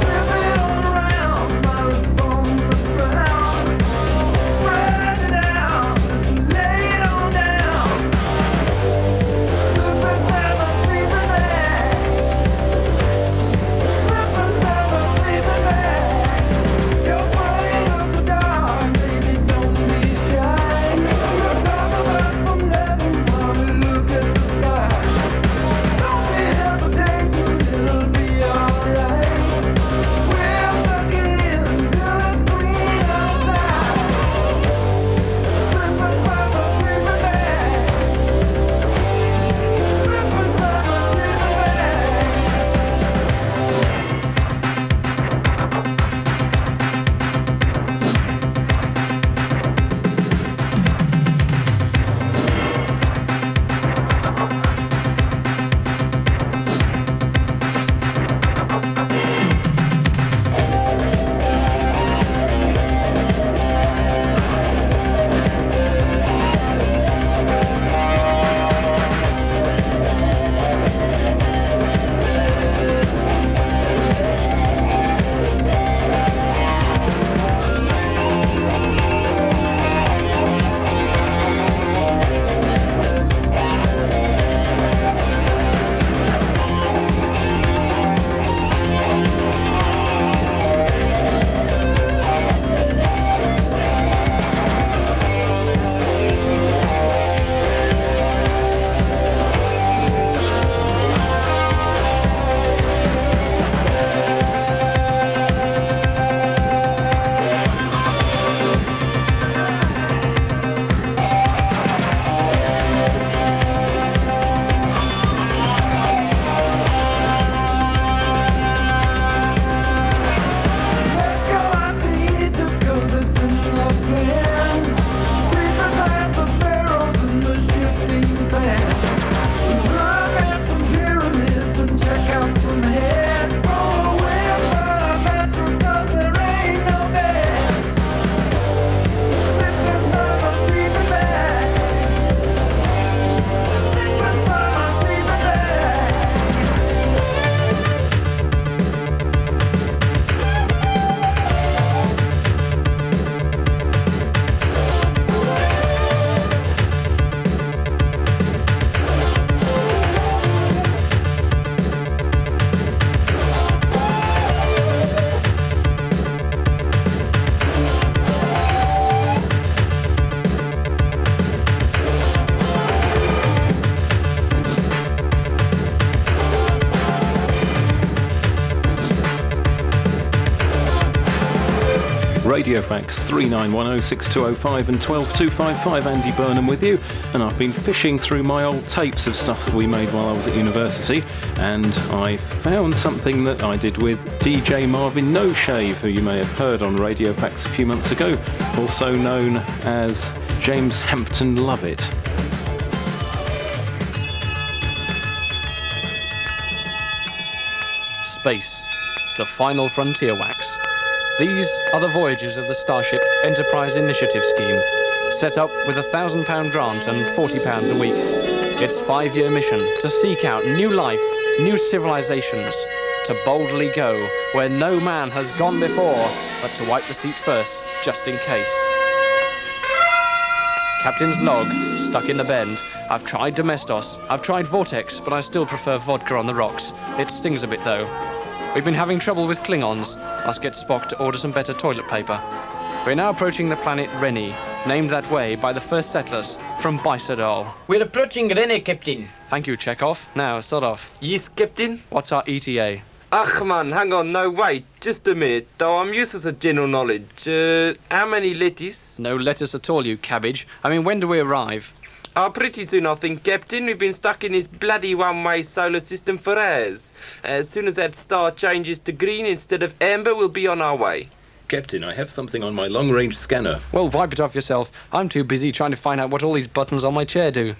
Radio Fax 3910 6205 and 12255. Andy Burnham with you, and I've been fishing through my old tapes of stuff that we made while I was at university, and I found something that I did with DJ Marvin No Shave, who you may have heard on Radio Fax a few months ago, also known as James Hampton Lovett. Space, the final frontier wax. These are the voyages of the Starship Enterprise Initiative Scheme, set up with a £1,000 grant and £40 a week. Its 5-year mission to seek out new life, new civilizations, to boldly go where no man has gone before, but to wipe the seat first, just in case. Captain's log, stuck in the bend. I've tried Domestos, I've tried Vortex, but I still prefer vodka on the rocks. It stings a bit though. We've been having trouble with Klingons. Must get Spock to order some better toilet paper. We're now approaching the planet Rennie, named that way by the first settlers from Baisadal. We're approaching Rennie, Captain. Thank you, Chekhov. Now, sort of. Yes, Captain. What's our ETA? Ach man, hang on, no wait, just a minute, though I'm useless at general knowledge. How many lettuce? No lettuce at all, you cabbage. I mean, when do we arrive? Pretty soon, I think, Captain. We've been stuck in this bloody one-way solar system for hours. As soon as that star changes to green instead of amber, we'll be on our way. Captain, I have something on my long-range scanner. Well, wipe it off yourself. I'm too busy trying to find out what all these buttons on my chair do.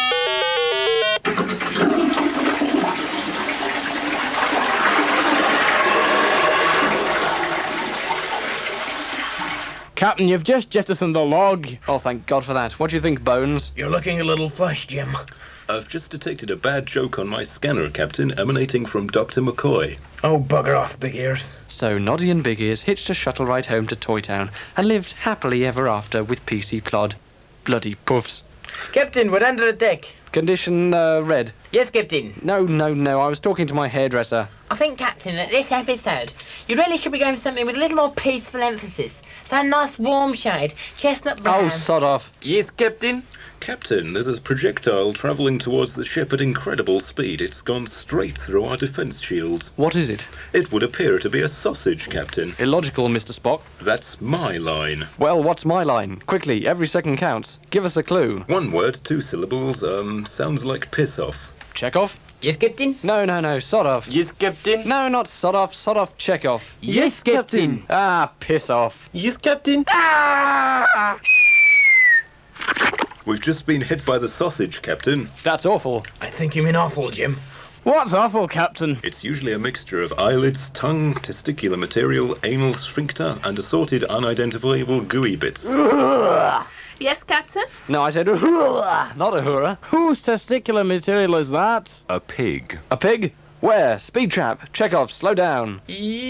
Captain, you've just jettisoned the log. Oh, thank God for that. What do you think, Bones? You're looking a little flushed, Jim. I've just detected a bad joke on my scanner, Captain, emanating from Dr. McCoy. Oh, bugger off, Big Ears. So Noddy and Big Ears hitched a shuttle ride home to Toy Town and lived happily ever after with PC Clod. Bloody puffs. Captain, we're under attack. Condition, red. Yes, Captain. No, I was talking to my hairdresser. I think, Captain, that this episode, you really should be going for something with a little more peaceful emphasis. So a nice warm shade, chestnut brown. Oh, sod off. Yes, Captain. Captain, there's a projectile travelling towards the ship at incredible speed. It's gone straight through our defence shields. What is it? It would appear to be a sausage, Captain. Illogical, Mr. Spock. That's my line. Well, what's my line? Quickly, every second counts. Give us a clue. 1 word, 2 syllables, sounds like piss off. Chekhov? Yes, Captain. No, sod off. Yes, Captain. No, not sod off, Chekhov. Yes, Captain. Ah, piss off. Yes, Captain. Ah! We've just been hit by the sausage, Captain. That's awful. I think you mean awful, Jim. What's awful, Captain? It's usually a mixture of eyelids, tongue, testicular material, anal sphincter, and assorted unidentifiable gooey bits. Yes, Captain? No, I said not a hurrah. Whose testicular material is that? A pig. A pig? Where? Speed trap. Chekhov, slow down.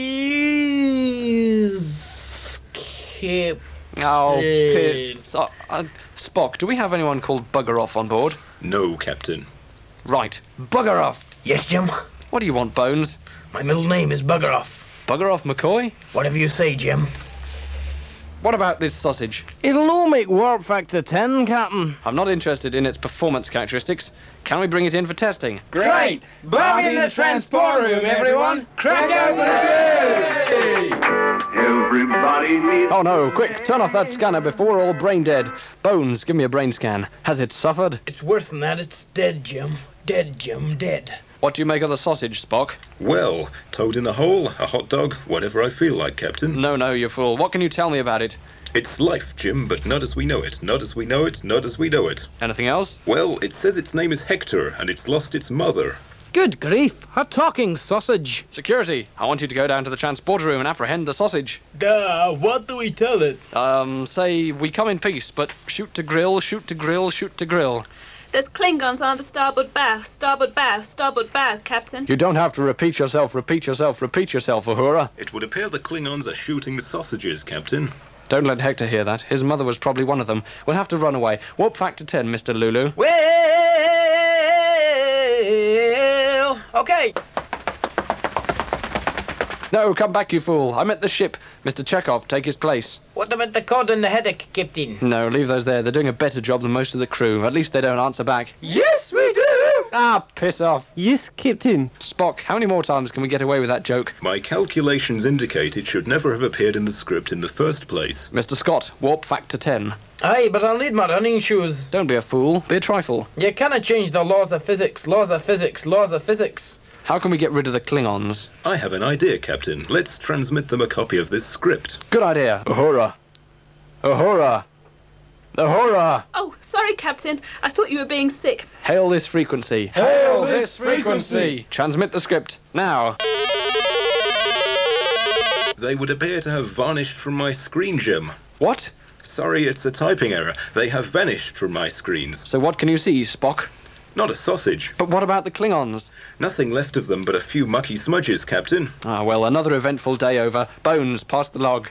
Yes, Captain. Oh, piss. Spock, do we have anyone called Bugger Off on board? No, Captain. Right. Bugger Off. Yes, Jim? What do you want, Bones? My middle name is Bugger Off. Bugger Off McCoy? Whatever you say, Jim. What about this sausage? It'll all make warp factor 10, Captain. I'm not interested in its performance characteristics. Can we bring it in for testing? Great! Bomb in the transport room, everyone! Crack open the fuse! Everybody needs... Oh no, quick, turn off that scanner before we're all brain dead. Bones, give me a brain scan. Has it suffered? It's worse than that. It's dead, Jim. Dead, Jim, dead. What do you make of the sausage, Spock? Well, toad in the hole, a hot dog, whatever I feel like, Captain. No, you fool. What can you tell me about it? It's life, Jim, but not as we know it. Not as we know it, not as we know it. Anything else? Well, it says its name is Hector, and it's lost its mother. Good grief, a talking sausage. Security, I want you to go down to the transporter room and apprehend the sausage. What do we tell it? Say, we come in peace, but shoot to grill, shoot to grill, shoot to grill. There's Klingons on the starboard bow, starboard bow, starboard bow, Captain. You don't have to repeat yourself, Uhura. It would appear the Klingons are shooting the sausages, Captain. Don't let Hector hear that. His mother was probably one of them. We'll have to run away. Warp factor 10, Mr. Lulu. Well, okay. No, come back, you fool. I meant the ship. Mr. Chekhov, take his place. What about the cod and the headache, Captain? No, leave those there. They're doing a better job than most of the crew. At least they don't answer back. Yes, we do! Ah, piss off. Yes, Captain. Spock, how many more times can we get away with that joke? My calculations indicate it should never have appeared in the script in the first place. Mr. Scott, warp factor 10. Aye, but I'll need my running shoes. Don't be a fool, be a trifle. You cannot change the laws of physics, laws of physics, laws of physics. How can we get rid of the Klingons? I have an idea, Captain. Let's transmit them a copy of this script. Good idea. Uhura. Uhura. Uhura. Oh, sorry, Captain. I thought you were being sick. Hail this frequency. Hail this frequency. Transmit the script, now. They would appear to have vanished from my screen, Jim. What? Sorry, it's a typing error. They have vanished from my screens. So what can you see, Spock? Not a sausage. But what about the Klingons? Nothing left of them but a few mucky smudges, Captain. Ah, well, another eventful day over. Bones, pass the log.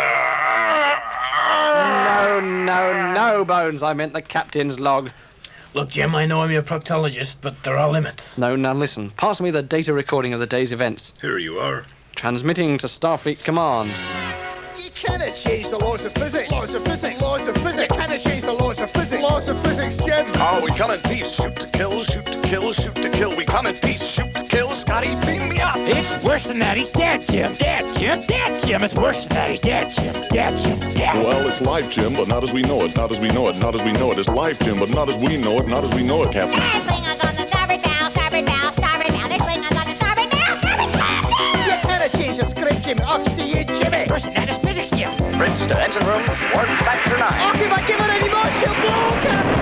No, Bones. I meant the captain's log. Look, Jim, I know I'm your proctologist, but there are limits. No, now listen. Pass me the data recording of the day's events. Here you are. Transmitting to Starfleet Command. You cannot change the laws of physics. Laws of physics. Laws of physics. You cannot change the laws of physics. Laws of physics, Jim. Oh, we come in peace. Shoot to kill, shoot to kill, shoot to kill. We come in peace. Shoot to kill. Scotty, beam me up. It's worse than that. He's dead, Jim. Dead, Jim. Dead, Jim. It's worse than that. He's dead, Jim. Dead, Jim. Dead. Well, it's live, Jim, but not as we know it. Not as we know it. Not as we know it. It's live, Jim, but not as we know it. Not as we know it, Captain. There's Klingons on the starboard bow, starboard bow, starboard bow. There's Klingons on the starboard bow, starboard bow. You cannot change the script, Jim. Up to you, Jimmy. It's worse than that. It's physics, Jim. Bridge to engine room. Warp factor 9. Oh, if I give it any more, she'll blow,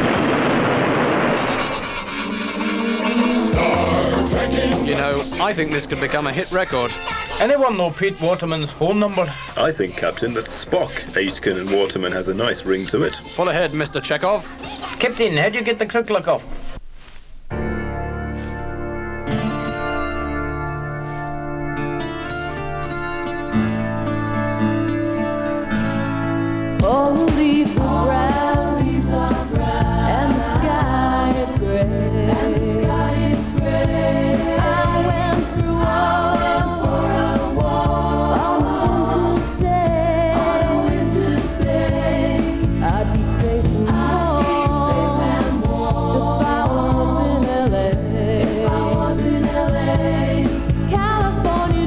You know, I think this could become a hit record. Anyone know Pete Waterman's phone number? I think, Captain, that Spock, Aitken and Waterman has a nice ring to it. Full ahead, Mr. Chekhov. Captain, how'd you get the crook off? All the leaves are brown, and the sky is gray. I went through on a winter's day. I'd be safe and warm if I was in LA. California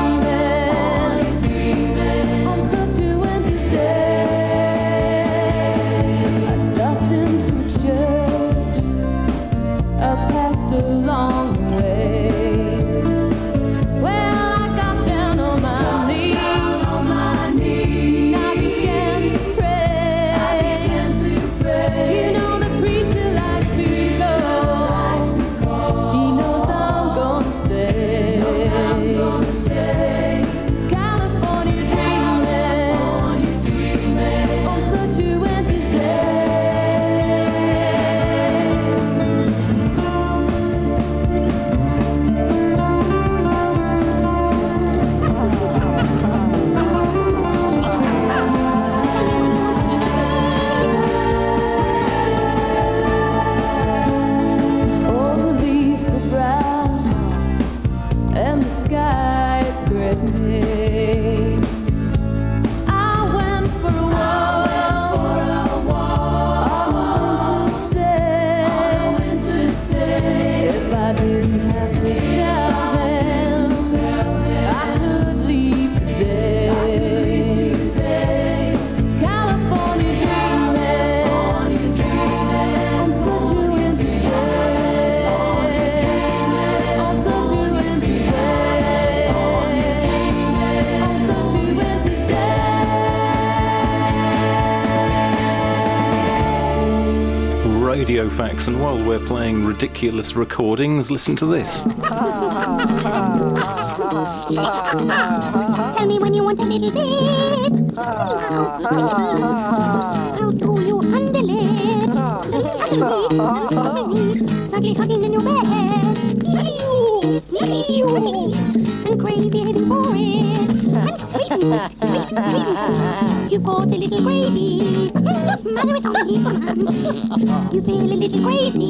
dreaming on such a winter's day. I stopped into church, I passed along the way. Well, I got down on my knees, and I began to pray. You know the preacher likes to go. He knows I'm gonna stay. California dreaming on such a winter's day. All the leaves are brown and the sky is gray. I went for a walk on a winter's day. If I didn't have to tell them, I could leave today. California dreaming on such a winter's day. On such a winter's day. On such a winter's Radio Facts, and while we're playing ridiculous recordings, listen to this. Tell me when you want a little bit. How do you handle it? Snugly hugging in your bed. And craving for it. And craving. You've got a little gravy. Smother it on. You feel a little crazy.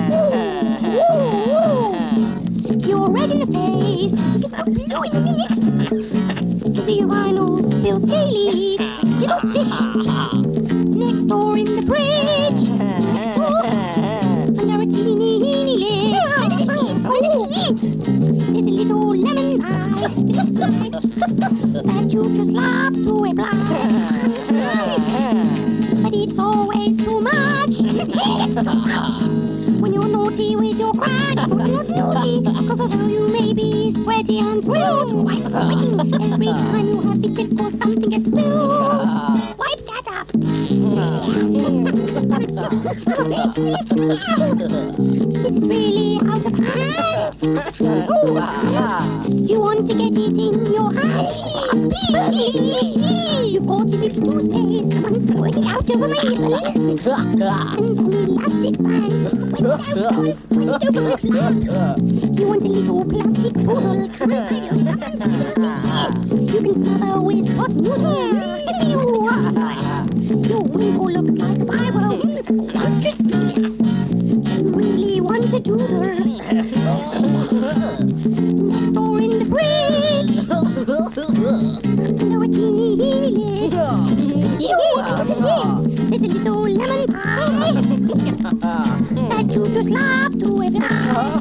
You're red in the face. It's a blue in the neck. You see your rhinos feel scaly. Little fish. Next door in the fridge. Next door. Under a teeny leg. that you just love to apply. But it's always too much. It's too much. When you're naughty with your crutch, naughty, cause although you may be sweaty and blue, wipe sweating every time you have been sick or something gets spilled. Wipe that up. This is really out of hand. You want to get it in your hand. You've got a little toothpaste. Someone's squirting out over my nipples. And an elastic band. When it out, squirting over my lap. You want a little plastic poodle. Come on, you can smother with hot noodles. Your winkle looks like a Bible. Squanches, please. You really want to doodle. Next door in the fridge. Under a teeny lid. There's a little lemon pie that you just love to apply.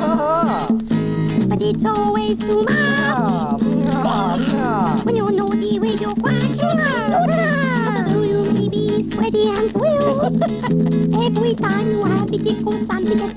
But it's always too much when you're naughty with your crutch. Although you may be sweaty and blue, every time you have a tickle, something gets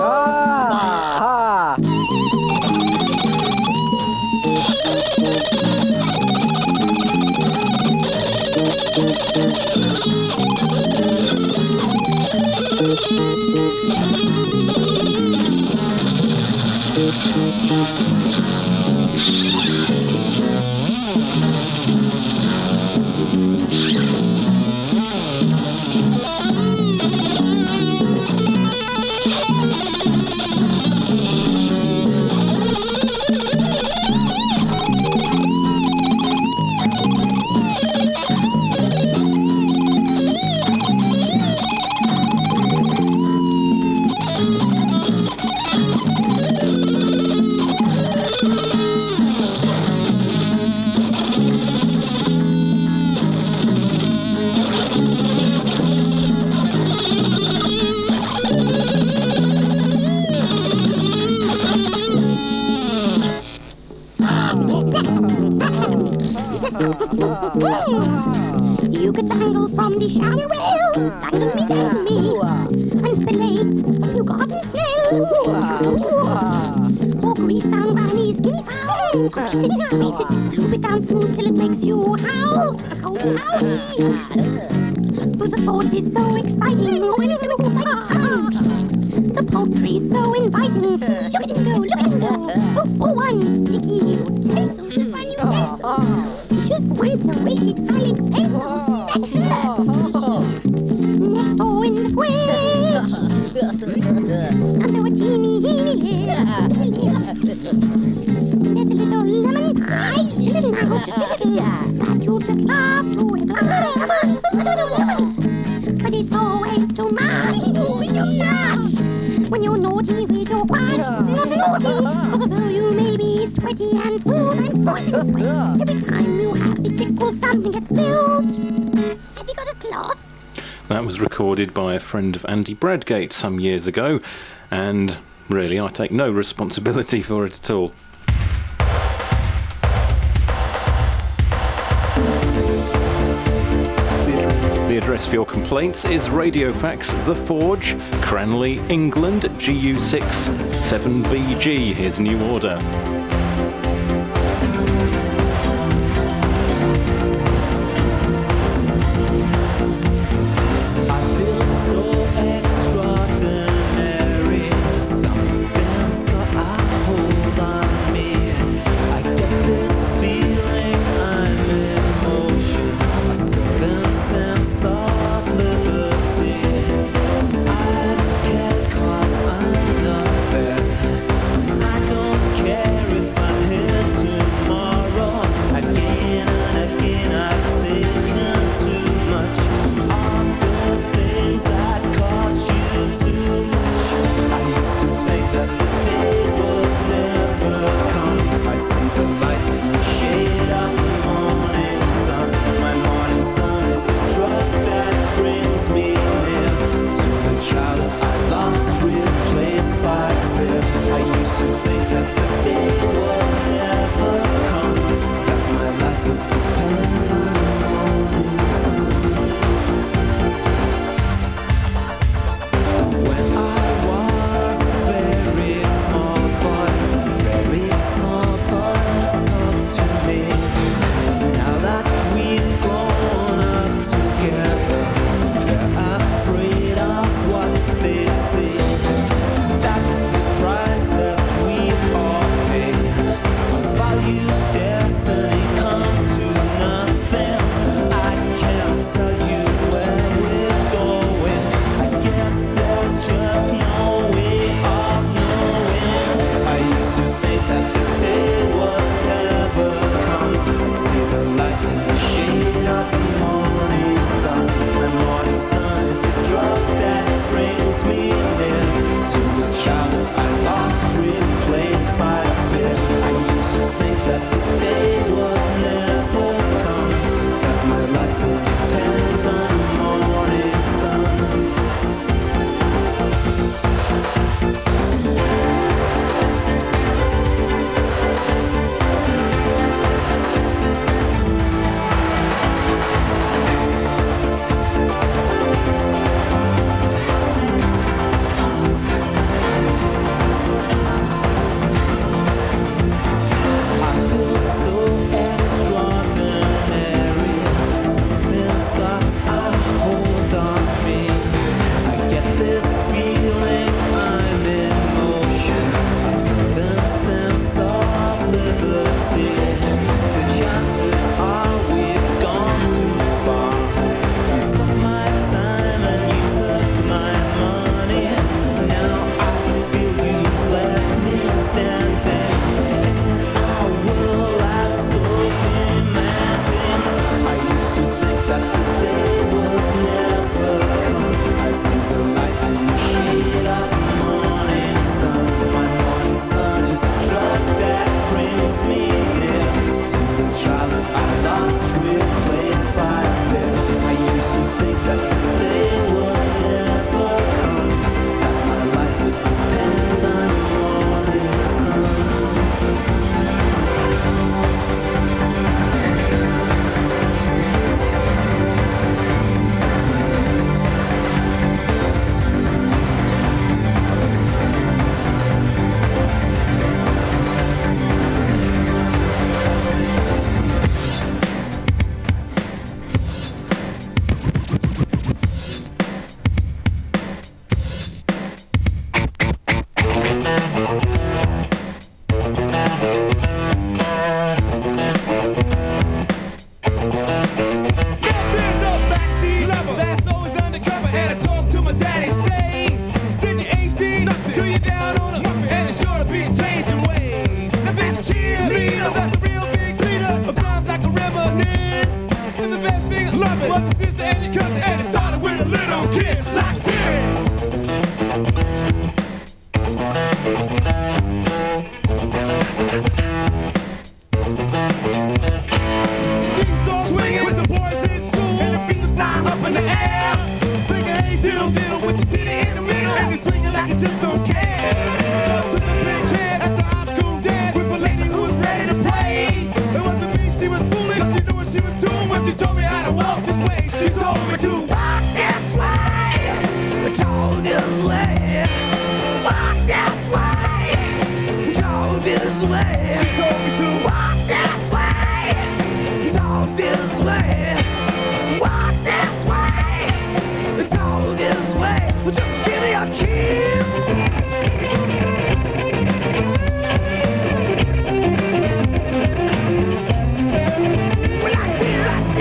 You could dangle from the shower rail, dangle me, and fillet your garden snails. Or grease down Granny's guinea fowl, grease it, loop it down smooth till it makes you howl, a cold howl. But the thought is so exciting, when it's so exciting. The poultry's so inviting, look at him go, oh, for one sticky utensil, just one utensil. Just one serrated phallic pencil, that hurts. Next door in the fridge, under a teeny lid, there's a little lemon pie, that you just love to apply. Come on, some little lemon. But it's always too much, when you're naughty with your crutch. Naughty, although you may be sweaty and blue and boiling sweat. Every time you have a tickle, something gets spilled. Have you got a cloth? That was recorded by a friend of Andy Bradgate some years ago, and really I take no responsibility for it at all. The address for your complaints is Radio Fax, The Forge, Cranley, England, GU6 7BG. Here's new order. I don't care if was a sister and your cousin, and it started with a little kiss like this. Seesaw swinging with the boys in school, and the feet are flying up in the air. Singing hey diddle diddle with the titty in the middle, and they swinging like it just don't care. So I took a big chance at the high school dance with a lady who was ready to play. It wasn't me she was fooling, 'cause she knew what she was doing when she told me how to walk this way. She told me to walk this way, talk this way, walk this way, talk this way. She told me to walk this way, talk this way, walk this way, talk this way. Well, just give me a kiss. Well, like this.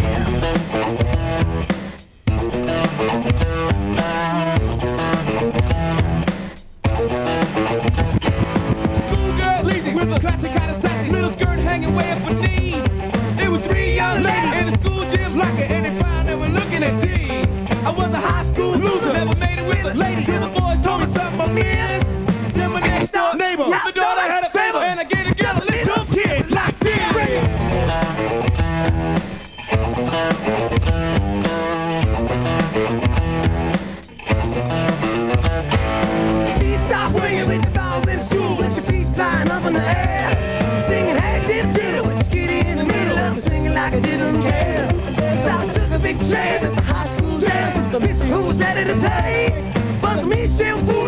Schoolgirl, sleazy with a classic kind of sassy little skirt hanging way up her knee. It was three young ladies in the school gym, like it, and they found they were looking at tea. I was a high school loser, never made it with a lady. Till the boys told me something I missed. Then my next door neighbor, my daughter had a favor, and I gave the girl a little kid like this. Seesaw swinging with the balls in school, with your feet flying up in the air. Singing hey diddle diddle with your kitty in the middle, and swinging like I didn't care. So I took a big chance at the high school dance with some missy who was ready to play. But to me she was fooling.